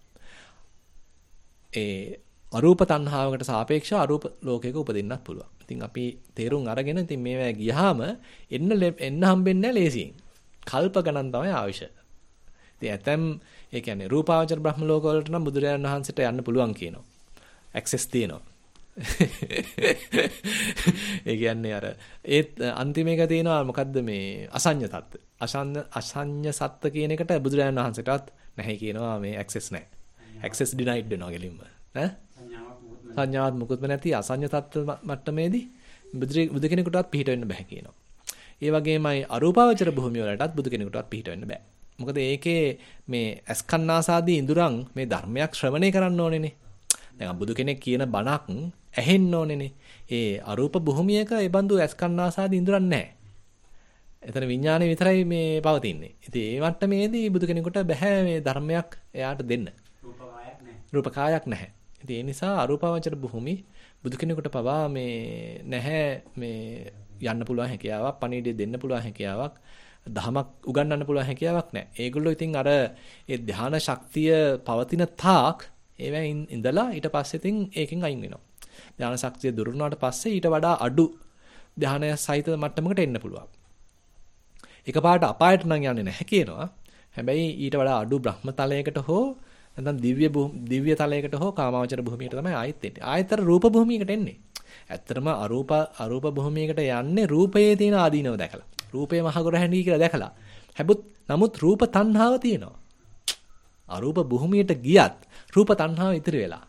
ඒ අරූප තණ්හාවකට සාපේක්ෂව අරූප ලෝකයක උපදින්නත් පුළුවන්. ඉතින් අපි තේරුම් අරගෙන ඉතින් මේවා ගියාම එන්න එන්න හම්බෙන්නේ නැහැ ලේසියෙන්. කල්ප ගණන් තමයි අවශ්‍ය. ඉතින් ඇතම් ඒ කියන්නේ රූපාවචර බ්‍රහ්ම ලෝක වලට නම් බුදුරජාණන් වහන්සේට යන්න පුළුවන් කියනවා. ඇක්සස් තියෙනවා. ඒ කියන්නේ අර ඒත් අන්තිම එක තියෙනවා මොකද්ද මේ අසඤ්ඤ තත්ත්ව. අසඤ්ඤ අසඤ්ඤ සත්ත්ව කියන එකට බුදුරජාණන් වහන්සේටත් නැහැ කියනවා මේ ඇක්සස් නැහැ. ඇක්සස් ඩිනයිඩ් වෙනවා ගෙලින්ම. ඈ සංඥාවක් මුකුත්ම නැති අසඤ්ඤ තත්ත්ව මට්ටමේදී බුදු කෙනෙකුටවත් පිහිට වෙන්න බෑ කියනවා. ඒ වගේමයි අරූපාවචර භූමිය වලටත් බුදු කෙනෙකුටවත් පිහිට වෙන්න බෑ. මොකද ඒකේ මේ අස්කන්නාසාදී ඉඳුරන් මේ ධර්මයක් ශ්‍රවණය කරන්න ඕනේනේ. දැන් බුදු කෙනෙක් කියන බණක් ඇහෙන්න ඕනේනේ. ඒ අරූප භූමියක ඒ බඳු අස්කන්නාසාදී ඉඳුරන් නැහැ. එතන විඥානය විතරයි මේ පවතින්නේ. ඉතින් ඒ මට්ටමේදී බුදු කෙනෙකුට බෑ මේ ධර්මයක් එයාට දෙන්න. රූපකායක් නැහැ. රූපකායක් නැහැ. ඉතින් ඒ නිසා අරූපාවචර භූමි බුදු කෙනෙකුට පවා මේ නැහැ මේ යන්න පුළුවන් හැකියාවක්, පණිවිඩය දෙන්න පුළුවන් හැකියාවක්, දහමක් උගන්වන්න පුළුවන් හැකියාවක් නැහැ. ඒගොල්ලෝ ඉතින් අර ඒ ධානා ශක්තිය පවතින තාක් ඒවෙන් ඉඳලා ඊට පස්සේ ඉතින් ඒකෙන් අයින් වෙනවා. ධානා ශක්තිය දුරු වුණාට පස්සේ ඊට වඩා අඩු ධානය සහිත මට්ටමකට එන්න පුළුවන්. එකපාරට අපායට නම් යන්නේ නැහැ කියනවා. හැබැයි ඊට වඩා අඩු බ්‍රහ්ම තලයකට හෝ නැත්නම් දිව්‍ය දිව්‍ය තලයකට හෝ කාමාවචර භූමියකට තමයි ආයෙත් එන්නේ. ආයෙතර රූප භූමියකට එන්නේ. ඇත්තටම අරූප අරූප භූමියකට යන්නේ රූපයේ තියෙන ආදීනව දැකලා. රූපේ මහගොර හැඬි කියලා දැකලා. හැබුත් නමුත් රූප තණ්හාව තියෙනවා. අරූප භූමියට ගියත් රූප තණ්හාව ඉතිරි වෙලා.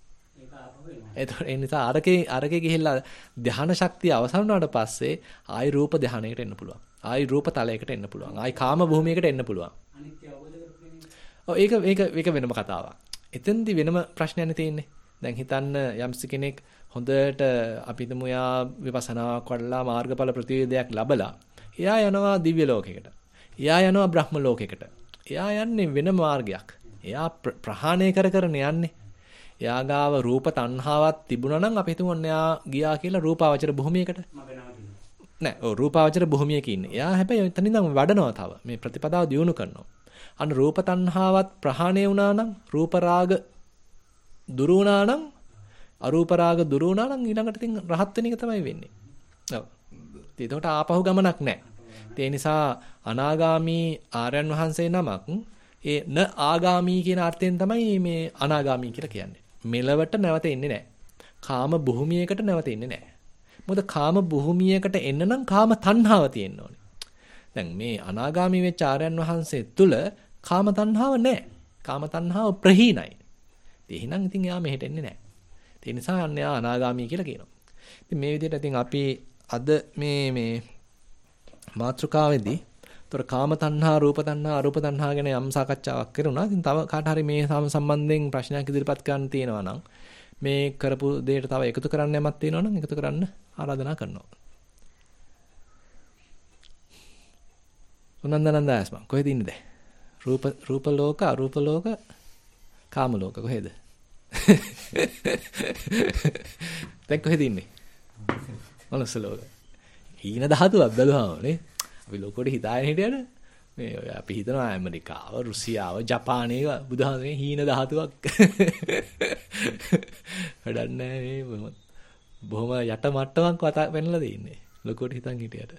ඒක ඒ නිසා අරකේ අරකේ ගිහිල්ලා ධානා ශක්තිය අවසන් වුණාට පස්සේ ආයි රූප ධානයකට එන්න පුළුවන්. ආයි රූප තලයකට එන්න පුළුවන්. ආයි කාම භූමියකට එන්න පුළුවන්. ඔව් ඒක ඒක ඒක වෙනම කතාවක්. එතෙන්දි වෙනම ප්‍රශ්නයක් තියෙන්නේ. දැන් හිතන්න යම්සි කෙනෙක් හොඳට අපි හිතමු යා විපස්සනාවක් වඩලා මාර්ගඵල ප්‍රතිවේදයක් ලැබලා එයා යනවා දිව්‍ය ලෝකයකට. එයා යනවා බ්‍රහ්ම ලෝකයකට. එයා යන්නේ වෙන මාර්ගයක්. එයා ප්‍රහාණය කර කරන යන්නේ. එයා ගාව රූප තණ්හාවක් තිබුණා නම් අපි හිතමු එයා ගියා කියලා රූපාවචර භූමියකට. නෑ ඔව් රූපාවචර භූමියක ඉන්නේ. එයා හැබැයි එතන ඉඳන් වඩනවා තව. මේ ප්‍රතිපදාව දියුණු කරනවා. අන්න රූප තණ්හාවත් ප්‍රහාණය වුණා නම් රූප රාග දුරු වුණා නම් අරූප රාග දුරු වුණා නම් ඊළඟට ඉතින් රහත් වෙන එක තමයි වෙන්නේ. ඔව්. ඒකට ආපහු ගමනක් නැහැ. ඒ නිසා අනාගාමී ආර්යයන් වහන්සේ නමක් ඒ න ආගාමී කියන අර්ථයෙන් තමයි මේ අනාගාමී කියලා කියන්නේ. මෙලවට නැවත එන්නේ නැහැ. කාම භූමියකට නැවත එන්නේ නැහැ. මොකද කාම භූමියකට එන්න නම් කාම තණ්හාව තියෙන්න ඕනේ. දැන් මේ අනාගාමී වෙච්ච ආර්යයන් වහන්සේ තුල කාම තණ්හාව නැහැ. කාම තණ්හාව ප්‍රහීනයි. එහෙනම් ඉතින් එයා මෙහෙට එන්නේ නැහැ. ඒ නිසා අන්න එයා අනාගාමී කියලා කියනවා. ඉතින් මේ විදිහට ඉතින් අපි අද මේ මේ මාතෘකාවේදී තොර කාම තණ්හා, රූප තණ්හා, අරූප තණ්හා ගැන යම් සාකච්ඡාවක් කරුණා. ඉතින් තව කාට හරි මේ සම්බන්ධයෙන් ප්‍රශ්නයක් ඉදිරිපත් කරන්න තියෙනවා නම් මේ කරපු දෙයට තව එකතු කරන්න යමක් තියෙනවා නම් එකතු කරන්න ආරාධනා කරනවා. උනන්දනන්දාස් මං කොහෙද ඉන්නේ දැන්? රූප රූප ලෝක, අරූප ලෝක, කාම ලෝක කොහෙද? දැන් කොහෙද ඉන්නේ? මනස ලෝක. හීන ධාතුවක් බැලුවාම නේ. අපි ලෝකෙට හිතාගෙන හිටියද මේ අපි හිතනවා ඇමරිකාව, රුසියාව, ජපානය බුදුහාමේ හීන ධාතුවක්. වැඩක් නැහැ මේ බොහොම යට මට්ටමක් වතා වෙන්නලා දෙන්නේ. ලෝකෙට හිතන් හිටියට.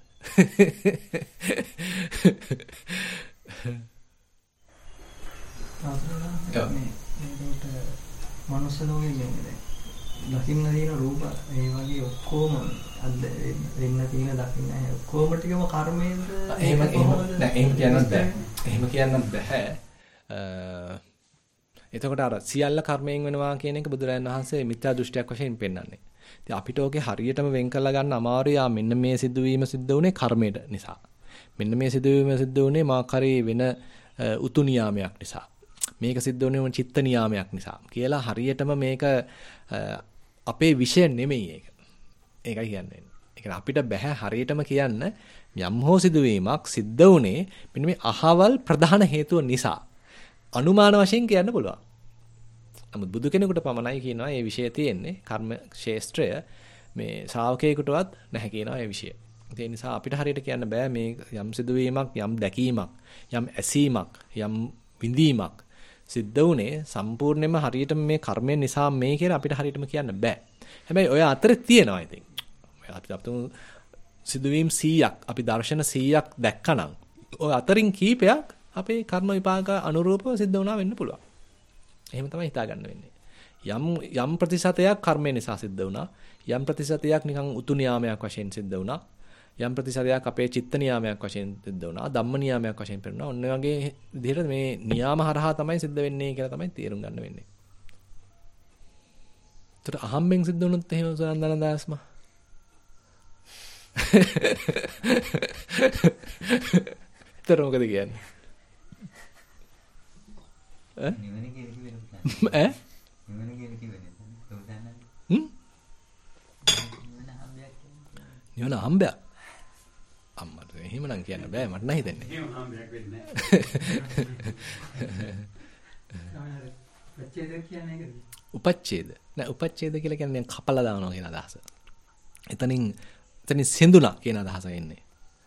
ඒකට මනුස්ස ලෝකෙ කියන්නේ දකින්න තියෙන රූප මේ වගේ ඔක්කොම අද වෙන්න තියෙන දකින්න ඔක්කොම ටිකම කර්මයේද එහෙම එහෙම නෑ එහෙම කියන්නත් බෑ. එහෙම කියන්නත් බෑ. එතකොට අර සියල්ල කර්මයෙන් වෙනවා කියන එක බුදුරජාණන් වහන්සේ මිත්‍යා දෘෂ්ටියක් වශයෙන් පෙන්වන්නේ. ඉතින් අපිට ඕකේ හරියටම වෙන් කරලා ගන්න අමාරුයි. ආ මෙන්න මේ සිදුවීම සිද්ධ වුණේ කර්මයට නිසා. මෙන්න මේ සිදුවීම සිද්ධ වුණේ මාකරේ වෙන උතු නියාමයක් නිසා. මේක සිද්ධ වුණේ චිත්ත නියාමයක් නිසා කියලා හරියටම මේක අපේ විෂය නෙමෙයි ඒක. ඒකයි කියන්නේ. ඒ කියන්නේ අපිට බෑ හරියටම කියන්න යම් හෝ සිදුවීමක් සිද්ධ වුණේ මෙන්න මේ අහවල් ප්‍රධාන හේතුව නිසා. අනුමාන වශයෙන් කියන්න පුළුවන්. නමුත් බුදු කෙනෙකුට පමණයි කියනවා මේ විෂය තියෙන්නේ කර්ම ශේෂ්ත්‍රය මේ ශ්‍රාවකයෙකුටවත් නැහැ කියනවා මේ විෂය. ඒ නිසා අපිට හරියට කියන්න බෑ මේ යම් සිදුවීමක් යම් දැකීමක් යම් ඇසීමක් යම් විඳීමක් සිද්ධ වුණේ සම්පූර්ණයෙන්ම හරියටම මේ කර්මයෙන් නිසා මේ කියලා අපිට හරියටම කියන්න බෑ. හැබැයි ඔය අතරේ තියෙනවා ඉතින්. අපි අපතුන් සිදුවීම් සීයක් අපි දර්ශන සීයක් දැක්කනම් ඔය අතරින් කීපයක් අපේ කර්ම විපාක අනුරූපව සිද්ධ වුණා වෙන්න පුළුවන්. එහෙම තමයි හිතාගන්න වෙන්නේ. යම් යම් ප්‍රතිශතයක් කර්මය නිසා සිද්ධ වුණා. යම් ප්‍රතිශතයක් නිකන් උතු නියාමයක් වශයෙන් සිද්ධ වුණා. යම් ප්‍රතිශතයක් අපේ චිත්ත නියාමයක් වශයෙන් සිද්ධ වුණා. ධම්ම නියාමයක් වශයෙන් පෙරුණා. ඔන්න වගේ විදිහට මේ නියාම හරහා තමයි සිද්ධ වෙන්නේ කියලා තමයි තේරුම් ගන්න වෙන්නේ. ඒතර අහම්බෙන් සිද්ධ වුණොත් එහෙම සුනන්දන දාස්ම. ඒතර මොකද කියන්නේ? ඈ? නිවන කියලා කිව්වෙ ඈ? නිවන කියලා කිව්වෙ නේද? හ්ම්? නිවන හම්බයක්. නිවන හම්බයක්. අම්මට එහෙමනම් කියන්න බෑ මට නම් හිතෙන්නේ. එහෙම හම්බයක් වෙන්නේ නැහැ. උපච්ඡේද කියන්නේ ඒකද? උපච්ඡේද. නෑ උපච්ඡේද කියලා කියන්නේ කපලා දානවා කියන අදහස. එතනින් එතනින් සිඳුණා කියන අදහස එන්නේ.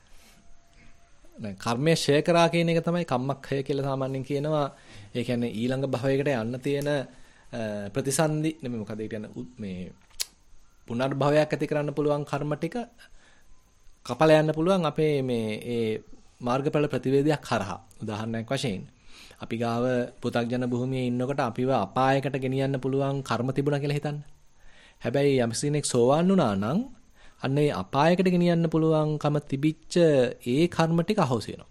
නෑ කර්මය ෂය කරා කියන එක තමයි කම්මක්ඛය කියලා සාමාන්‍යයෙන් කියනවා. ඒ කියන්නේ ඊළඟ භවයකට යන්න තියෙන ප්‍රතිසන්දි නෙමෙයි මොකද ඒ කියන්නේ මේ පුනර්භවයක් ඇති කරන්න පුළුවන් කර්ම ටික කපලා යන්න පුළුවන් අපේ මේ ඒ මාර්ගඵල ප්‍රතිවේදයක් හරහා. උදාහරණයක් වශයෙන් අපි ගාව පු탁ජන භූමියේ ඉන්නකොට අපිව අපායකට ගෙනියන්න පුළුවන් කර්ම තිබුණා කියලා හිතන්න. හැබැයි යම්සිනෙක් සෝවාන් වුණා නම් අන්න ඒ අපායකට ගෙනියන්න පුළුවන්කම තිබිච්ච ඒ කර්ම ටික අහෝසි වෙනවා.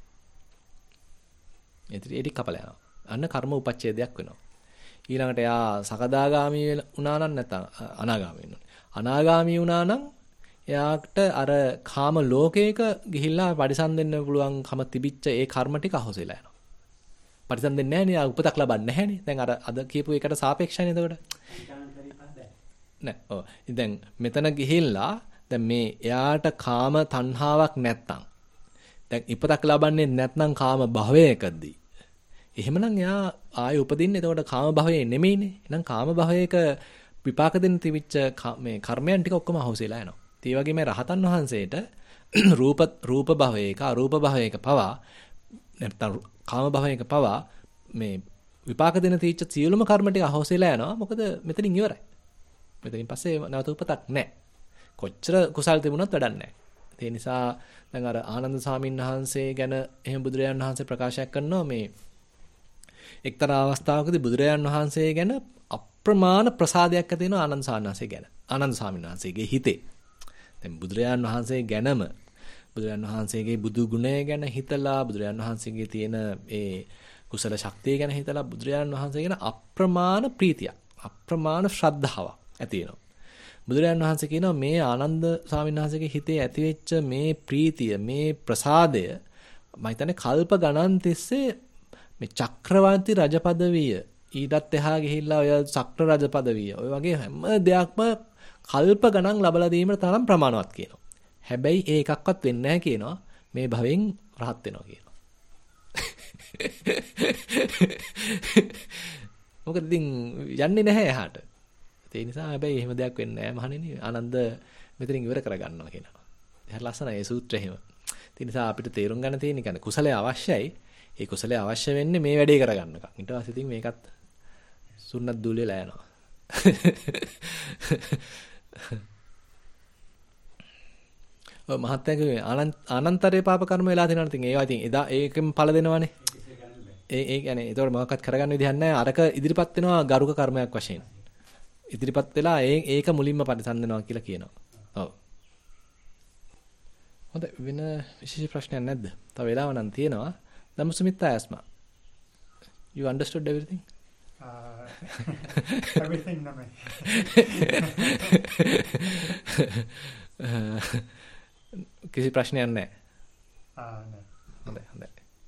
ඒ ටික කපලා යනවා. අන්න කර්ම උපච්ඡේදයක් වෙනවා. ඊළඟට එයා සකදාගාමී වුණා නම් නැත්නම් අනාගාමී වෙනවා. අනාගාමී වුණා නම් එයාට අර කාම ලෝකයක ගිහිල්ලා පරිසම් දෙන්න පුළුවන්කම තිබිච්ච ඒ කර්ම ටික අහෝසිලා යනවා. පරිසම් දෙන්නේ නැහැ නේ. උපතක් ලබන්නේ නැහැ නේ. දැන් අර අද කියපු එකට සාපේක්ෂයි නේද එතකොට? නෑ. ඔව්. දැන් මෙතන ගිහිල්ලා දැන් මේ එයාට කාම තණ්හාවක් නැත්තම් දැන් ඉපතක් ලබන්නේ නැත්නම් කාම භවයකදී එහෙමනම් එයා ආයෙ උපදින්නේ එතකොට කාම භවයේ නෙමෙයිනේ. එහෙනම් කාම භවයක විපාක දෙන්න තිබිච්ච මේ කර්මයන් ටික ඔක්කොම අහෝසිලා යනවා. ඒ වගේම රහතන් වහන්සේට රූප රූප භවයක අරූප භවයක පවා නැත්නම් කාම භවයක පවා මේ විපාක දෙන තීච්ච සියලුම කර්ම ටික අහෝසිලා යනවා. මොකද මෙතනින් ඉවරයි. මෙතනින් පස්සේ නැවත උපතක් නැහැ. කොච්චර කුසල් තිබුණත් වැඩක් නැහැ. ඒ නිසා දැන් අර ආනන්ද සාමින් වහන්සේ ගැන එහෙම බුදුරජාණන් වහන්සේ ප්‍රකාශයක් කරනවා මේ එක්තරා අවස්ථාවකදී බුදුරජාණන් වහන්සේ ගැන අප්‍රමාණ ප්‍රසාදයක් ඇති වෙනවා ආනන්ද සාමින් වහන්සේ ගැන. ආනන්ද සාමින් වහන්සේගේ හිතේ. දැන් බුදුරජාණන් වහන්සේ ගැනම බුදුරජාණන් වහන්සේගේ බුදු ගුණය ගැන හිතලා බුදුරජාණන් වහන්සේගේ තියෙන ඒ කුසල ශක්තිය ගැන හිතලා බුදුරජාණන් වහන්සේ ගැන අප්‍රමාණ ප්‍රීතියක් අප්‍රමාණ ශ්‍රද්ධාවක් ඇති වෙනවා. බුදුරජාණන් වහන්සේ කියනවා මේ ආනන්ද ස්වාමීන් වහන්සේගේ හිතේ ඇතිවෙච්ච මේ ප්‍රීතිය මේ ප්‍රසාදය මම හිතන්නේ කල්ප ගණන් තිස්සේ මේ චක්‍රවර්ති රජ පදවිය ඊටත් එහා ගිහිල්ලා ඔය චක්‍ර රජ පදවිය ඔය වගේ හැම දෙයක්ම කල්ප ගණන් ලබලා දීමට තරම් ප්‍රමාණවත් කියනවා. හැබැයි ඒ එකක්වත් වෙන්නේ නැහැ කියනවා. මේ භවෙන් රහත් වෙනවා කියනවා. මොකද ඉතින් යන්නේ නැහැ එහාට. ඒ නිසා හැබැයි එහෙම දෙයක් වෙන්නේ නැහැ මහණෙනි. ආනන්ද මෙතනින් ඉවර කරගන්නවා කියනවා. හරි ලස්සනයි ඒ සූත්‍රය එහෙම. ඒ නිසා අපිට තේරුම් ගන්න තියෙන කියන්නේ කුසලයේ අවශ්‍යයි. ඒ කුසලයේ අවශ්‍ය වෙන්නේ මේ වැඩේ කරගන්නකම්. ඊට පස්සේ ඉතින් මේකත් සුන්නත් දුල්ලේලා යනවා. ඔය මහත්යගේ ආනන්තරේ පාප කර්ම වෙලා තියෙනවා. ඉතින් ඒවා ඉතින් එදා ඒකෙම ඵල දෙනවනේ. ඒ ඒ කියන්නේ ඒතකොට මොකක්වත් කරගන්න විදිහක් නැහැ. අරක ඉදිරිපත් වෙනවා ගරුක කර්මයක් වශයෙන්. ඉදිරිපත් වෙලා ඒ ඒක මුලින්ම පරිසම්දනවා කියලා කියනවා. ඔව්. හොඳ වෙන විශේෂ ප්‍රශ්නයක් නැද්ද? තව වෙලාව නම් තියෙනවා. දම්සුමිත්තා ඇස්මා. You understood everything? Uh, everything නමයි. කිසි ප්‍රශ්නයක් නැහැ. ආ නෑ. හොඳයි හොඳයි.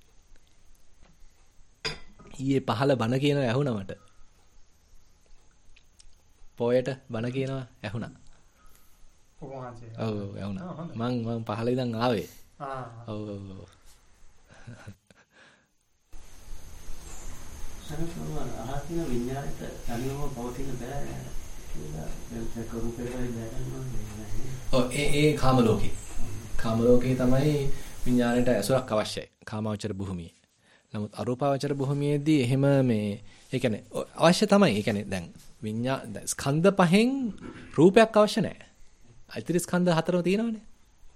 ඊයේ පහළ බණ කියනවා ඇහුණා මට. පොයට බණ කියනවා ඇහුණා. ඔබ වහන්සේ. ඔව් ඔව් යවුණා. මං මං පහළ ඉඳන් ආවේ. ආ. ඔව් ඔව් ඔව්. සරසවන ආත්ම විඤ්ඤාණයට තනියම පවතින බෑ කියලා දැන් කරුපේ වලින් දැනගන්නවා නේද? ඔව් ඒ ඒ කාම ලෝකේ. කාම ලෝකේ තමයි විඤ්ඤාණයට ඇසුරක් අවශ්‍යයි. කාමාවචර භූමියේ. නමුත් අරූපාවචර භූමියේදී එහෙම මේ ඒ කියන්නේ අවශ්‍ය තමයි. ඒ කියන්නේ දැන් විඤ්ඤා ස්කන්ධ පහෙන් රූපයක් අවශ්‍ය නැහැ. අයිතිරි ස්කන්ධ හතරම තියෙනවානේ.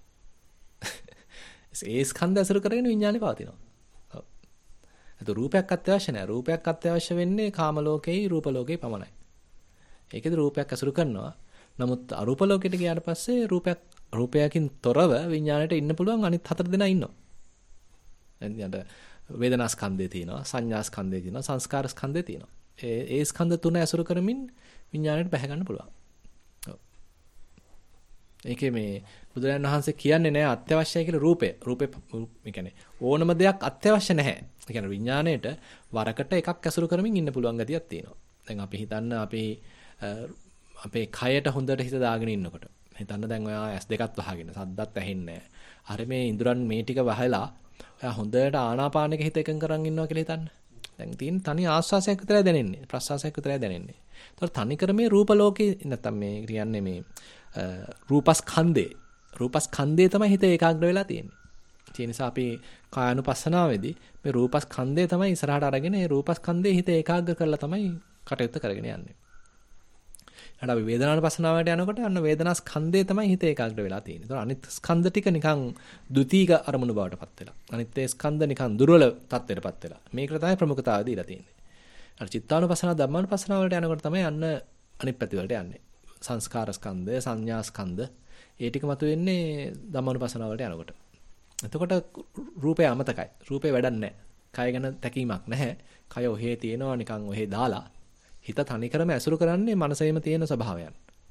ඒ ස්කන්ධ අසුර කරගෙන විඤ්ඤාණය පවතිනවා. ඔව්. ඒක රූපයක් අත්‍යවශ්‍ය නැහැ. රූපයක් අත්‍යවශ්‍ය වෙන්නේ කාම ලෝකේයි රූප ලෝකේයි පමණයි. ඒකෙදි රූපයක් අසුර කරනවා. නමුත් අරූප ලෝකෙට ගියාට පස්සේ රූපයක් රූපයකින් තොරව විඤ්ඤාණයට ඉන්න පුළුවන් අනිත් හතර දෙනා ඉන්නවා. එතනට වේදනා ස්කන්ධය තියෙනවා, සංඥා ස්කන්ධය තියෙනවා, සංස්කාර ස්කන්ධය තියෙනවා. ඒ ඒ ස්කන්ධ තුන ඇසුරු කරමින් විඤ්ඤාණයට බැහැ ගන්න පුළුවන්. ඔව්. ඒකේ මේ බුදුරජාණන් වහන්සේ කියන්නේ නෑ අත්‍යවශ්‍යයි කියලා රූපය. රූපේ ඒ කියන්නේ ඕනම දෙයක් අත්‍යවශ්‍ය නැහැ. ඒ කියන්නේ විඤ්ඤාණයට වරකට එකක් ඇසුරු කරමින් ඉන්න පුළුවන් ගතියක් තියෙනවා. දැන් අපි හිතන්න අපි අපේ කයට හොඳට හිත දාගෙන ඉන්නකොට හිතන්න දැන් ඔයා ඇස් දෙකත් වහගෙන සද්දත් ඇහෙන්නේ නැහැ. අර මේ ඉඳුරන් මේ ටික වහලා ඔයා හොඳට ආනාපානෙක හිත එකඟ කරන් ඉන්නවා කියලා හිතන්න. දැන් තියෙන තනි ආස්වාසයක් විතරයි දැනෙන්නේ. ප්‍රස්වාසයක් විතරයි දැනෙන්නේ. ඒතකොට තනි කර මේ රූප ලෝකේ නැත්තම් මේ කියන්නේ මේ රූපස්කන්ධේ රූපස්කන්ධේ තමයි හිත ඒකාග්‍ර වෙලා තියෙන්නේ. ඒ නිසා අපි කායानुපස්සනාවේදී මේ රූපස්කන්ධේ තමයි ඉස්සරහට අරගෙන ඒ රූපස්කන්ධේ හිත ඒකාග්‍ර කරලා තමයි කටයුත්ත කරගෙන යන්නේ. ඊට අපි වේදනානුපස්සනාවට යනකොට අන්න වේදනාස්කන්ධේ තමයි හිත ඒකාග්‍ර වෙලා තියෙන්නේ. ඒතකොට අනිත් ස්කන්ධ ටික නිකන් ද්විතීක අරමුණු බවටපත් වෙලා. අනිත් ඒ ස්කන්ධ නිකන් දුර්වල තත්ත්වයටපත් වෙලා. මේකට තමයි ප්‍රමුඛතාවය දීලා තියෙන්නේ. අර චිත්තානුපස්සනාව ධම්මානුපස්සනාව වලට යනකොට තමයි අන්න අනිත් පැති වලට යන්නේ. සංස්කාර ස්කන්ධය, සංඥා ස්කන්ධ ඒ ටික මතුවෙන්නේ ධම්මානුපස්සනාව වලට යනකොට. එතකොට රූපය අමතකයි. රූපේ වැඩක් නැහැ. කය ගැන තැකීමක් නැහැ. කය ඔහේ තියෙනවා නිකන් ඔහේ දාලා හිත තනිකරම ඇසුරු කරන්නේ මනසේම තියෙන ස්වභාවයන්.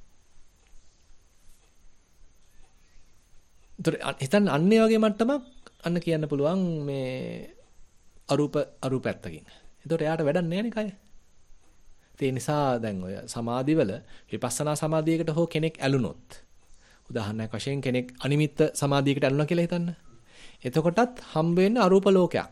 ඒතර හිතන්න අන්නේ වගේ මට්ටමක් අන්න කියන්න පුළුවන් මේ අරූප අරූපයත්තකින්. ඒතර එයාට වැඩක් නැහැ නේ කය. ඒ නිසා දැන් ඔය සමාධිවල විපස්සනා සමාධියකට හෝ කෙනෙක් ඇලුනොත් උදාහරණයක් වශයෙන් කෙනෙක් අනිමිත්ත සමාධියකට ඇලුනා කියලා හිතන්න. එතකොටත් හම්බ වෙන්නේ අරූප ලෝකයක්.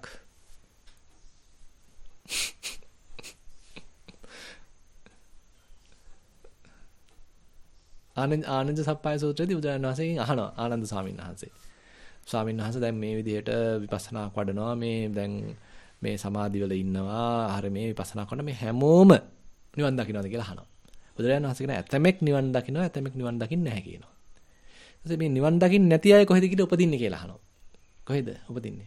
ආනන්ද ආනන්ද සප්පාය සූත්‍රයේදී බුදුරජාණන් වහන්සේගෙන් අහනවා ආනන්ද ස්වාමීන් වහන්සේ. ස්වාමීන් වහන්සේ දැන් මේ විදිහට විපස්සනා වඩනවා මේ දැන් මේ සමාධිවල ඉන්නවා. හරිය මේ විපස්සනා කරන මේ හැමෝම නිවන් දකින්නද කියලා අහනවා. බුදුරජාණන් වහන්සේ කියන ඇතමෙක් නිවන් දකින්නවා ඇතමෙක් නිවන් දකින්නේ නැහැ කියනවා. ඊට මේ නිවන් දකින්නේ නැති අය කොහෙද කියලා උපදින්නේ කියලා අහනවා. කොහෙද උපදින්නේ?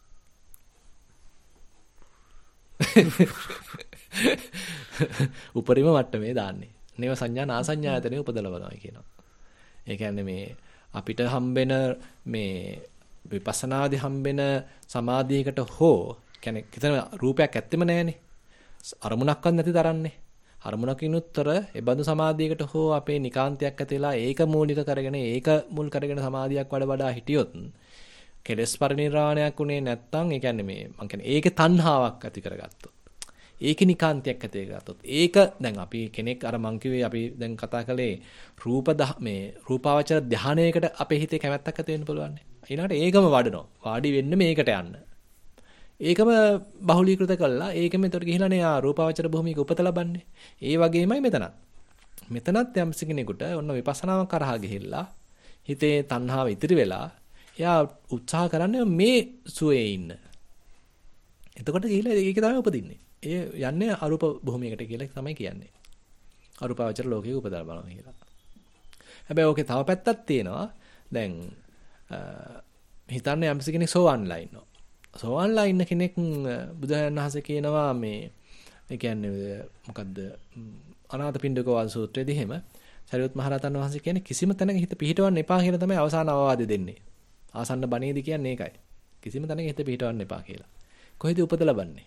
උපරිම මට්ටමේ දාන්නේ. නේව සංඥා නාසඤ්ඤායතනෙ උපදලවනවා කියනවා. ඒ කියන්නේ මේ අපිට හම්බෙන මේ විපස්සනාදී හම්බෙන සමාධියකට හෝ කියන්නේ කිතන රූපයක් ඇත්තෙම නැහැනේ. අරමුණක්වත් නැති තරන්නේ. අරමුණකිනුත්තර ඒ බඳු සමාධියකට හෝ අපේ නිකාන්තයක් ඇතිලා ඒක මූලික කරගෙන ඒක මුල් කරගෙන සමාධියක් වඩ වඩා හිටියොත් කෙලස් පරිණිරාණයක් උනේ නැත්තම් ඒ කියන්නේ මේ මං කියන්නේ ඒකේ තණ්හාවක් ඇති කරගත්තොත් ඒකේ නිකාන්තයක් ඇති කරගත්තොත් ඒක දැන් අපි කෙනෙක් අර මං කිව්වේ අපි දැන් කතා කළේ රූප මේ රූපාවචර ධානයකට අපේ හිතේ කැමැත්තක් ඇති වෙන්න පුළුවන්. ඊළඟට ඒකම වඩනවා. වාඩි වෙන්න මේකට යන්න. ඒකම බහුලීකృత කළා. ඒකෙම එතකොට ගිහිලානේ ආ රූපාවචර භූමියක උපත ලබන්නේ. ඒ වගේමයි මෙතනත්. මෙතනත් යම්ස කෙනෙකුට ඔන්න විපස්සනාව කරහා ගිහිල්ලා හිතේ තණ්හාව ඉතිරි වෙලා එයා උත්සාහ කරන්නේ මේ සුවේ ඉන්න. එතකොට ගිහිලා ඒක තමයි උපදින්නේ. ඒ යන්නේ අරූප භූමියකට කියලා තමයි කියන්නේ. අරූපාවචර ලෝකයක උපදලා බලනවා කියලා. හැබැයි ඕකේ තව පැත්තක් තියෙනවා. දැන් හිතන්නේ යම්ස කෙනෙක් සෝවන්ලා ඉන්නවා. සෝවන්ලා ඉන්න කෙනෙක් බුදුරජාණන් වහන්සේ කියනවා මේ ඒ කියන්නේ මොකද්ද අනාථපිණ්ඩික වාද සූත්‍රයේදී එහෙම සරියුත් මහ රහතන් වහන්සේ කියන්නේ කිසිම තැනක හිත පිහිටවන්න එපා කියලා තමයි අවසාන අවවාදය දෙන්නේ. ආසන්න බණේදී කියන්නේ ඒකයි. කිසිම තැනක හිත පිහිටවන්න එපා කියලා. කොහෙද උපත ලබන්නේ?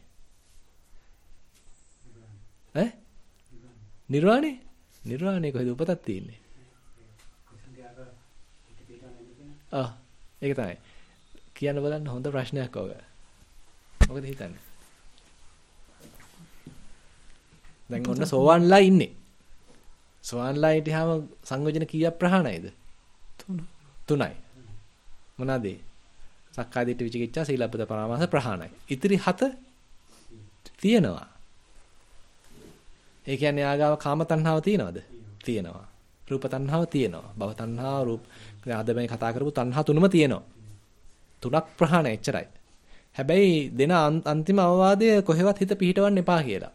ඈ? නිර්වාණේ? නිර්වාණේ කොහෙද උපතක් තියෙන්නේ? ආ ඒක තමයි. කියන්න බලන්න හොඳ ප්‍රශ්නයක් ඔය. මොකද හිතන්නේ? දැන් ඔන්න සෝවන්ලා ඉන්නේ. සෝවන්ලා හිටියාම සංයෝජන කීයක් ප්‍රහාණයද? තුනයි. මොනවාද? සක්කාය දිට්ඨි විචිකිච්ඡා සීලබ්බත පරාමාස ප්‍රහාණයි. ඉතිරි හත තියෙනවා. ඒ කියන්නේ ආගාව කාම තණ්හාව තියෙනවද? තියෙනවා. රූප තණ්හාව තියෙනවා. භව තණ්හාව රූප අද මේ කතා කරපු තණ්හා තුනම තියෙනවා. තුනක් ප්‍රහාණය එච්චරයි. හැබැයි දෙන අන්තිම අවවාදය කොහෙවත් හිත පිහිටවන්න එපා කියලා.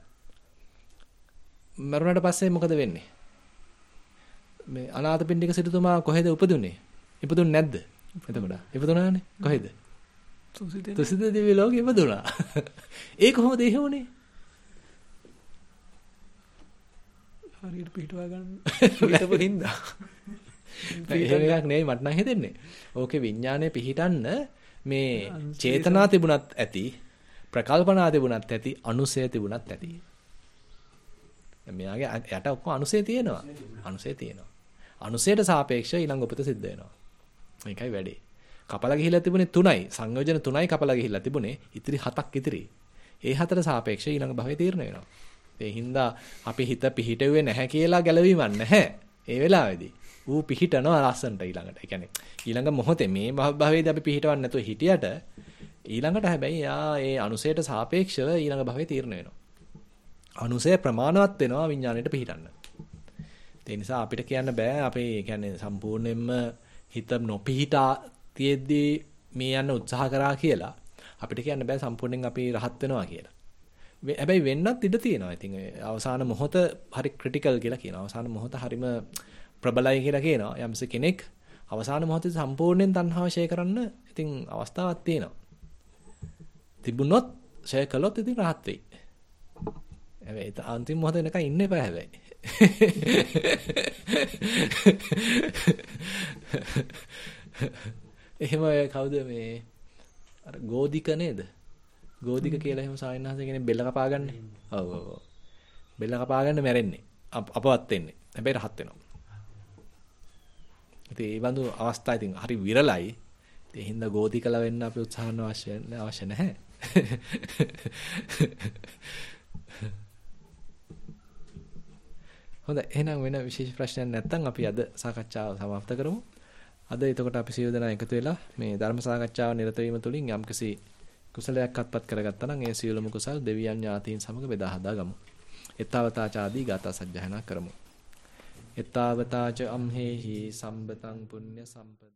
මරුණට පස්සේ මොකද වෙන්නේ? මේ අනාථපිණ්ඩික සිටුතුමා කොහෙද උපදුනේ? ඉපදුන්නේ නැද්ද? එතකොට ඉපදුනානේ. කොහෙද? තුසිත දිව්‍ය ලෝකෙ ඉපදුනා. ඒ කොහොමද එහෙ වුනේ? හරියට පිටවා ගන්න පිටපො හින්දා. එහෙම එකක් නෙවෙයි මට නම් හිතෙන්නේ. ඕකේ විඥානය පිහිටන්න මේ චේතනා තිබුණත් ඇති, ප්‍රකල්පනා තිබුණත් ඇති, අනුසය තිබුණත් ඇති. මෙයාගේ යට ඔක්කොම අනුසය තියෙනවා. අනුසය තියෙනවා. අනුසයට සාපේක්ෂව ඊළඟ උපත සිද්ධ වෙනවා. මේකයි වැඩේ. කපලා ගිහිල්ලා තිබුණේ තුනයි. සංයෝජන තුනයි කපලා ගිහිල්ලා තිබුණේ. ඉතිරි හතක් ඉතිරි. ඒ හතර සාපේක්ෂව ඊළඟ භවයේ තීරණය වෙනවා. ඒ හින්දා අපි හිත පිහිටුවේ නැහැ කියලා ගැලවීමක් නැහැ. ඒ වෙලාවේදී ඌ පිහිටනවා ලස්සනට ඊළඟට. ඒ කියන්නේ ඊළඟ මොහොතේ මේ භවයේදී අපි පිහිටවන්නේ නැතුව හිටියට ඊළඟට හැබැයි යා ඒ අනුසයට සාපේක්ෂව ඊළඟ භවයේ තීරණය වෙනවා. අනුසය ප්‍රමාණවත් වෙනවා විඥාණයට පිහිටන්න. ඒ නිසා අපිට කියන්න බෑ අපේ කියන්නේ සම්පූර්ණයෙන්ම හිත නොපිහිටා තියෙද්දී මේ යන්න උත්සාහ කරා කියලා. අපිට කියන්න බෑ සම්පූර්ණයෙන් අපි රහත් වෙනවා කියලා. හැබැයි වෙන්නත් ඉඩ තියෙනවා. ඉතින් අවසාන මොහොත හරි ක්‍රිටිකල් කියලා කියනවා. අවසාන මොහොත හරිම ප්‍රබලයි කියලා කියනවා. යම්ස කෙනෙක් අවසාන මොහොතේ සම්පූර්ණයෙන් තණ්හාව ෂේ කරන්න ඉතින් අවස්ථාවක් තියෙනවා. තිබුණොත් ෂේ කළොත් ඉතින් රහත් වෙයි. හැබැයි අන්තිම මොහොත වෙනකන් ඉන්න එපා හැබැයි. එහෙම කවුද මේ අර ගෝධික නේද? ගෝධික කියලා එහෙම සායනහස කෙනෙක් බෙල්ල කපා ගන්න. ඔව් ඔව් ඔව්. බෙල්ල කපා ගන්න මැරෙන්නේ. අපවත් වෙන්නේ. හැබැයි රහත් වෙනවා. ඉතින් මේ බඳු අවස්ථා ඉතින් හරි විරලයි. ඒ හින්දා ගෝධිකලා වෙන්න අපි උත්සාහ කරන්න අවශ්‍ය අවශ්‍ය නැහැ. හොඳයි එහෙනම් වෙන විශේෂ ප්‍රශ්නයක් නැත්නම් අපි අද සාකච්ඡාව સમાપ્ત කරමු. අද එතකොට අපි සියලු දෙනා එකතු වෙලා මේ ධර්ම සාකච්ඡාව නිරත වීම තුළින් යම්කිසි කුසලයක් අත්පත් කරගත්තා නම් ඒ සියලුම කුසල් දෙවියන් ඥාතීන් සමග බෙදා හදා ගමු. එත්තාවතාචාදී ගාථා සජ්ජායනා කරමු. එත්තාවතාච අම්හෙහි සම්බතං පුඤ්ඤ සම්පද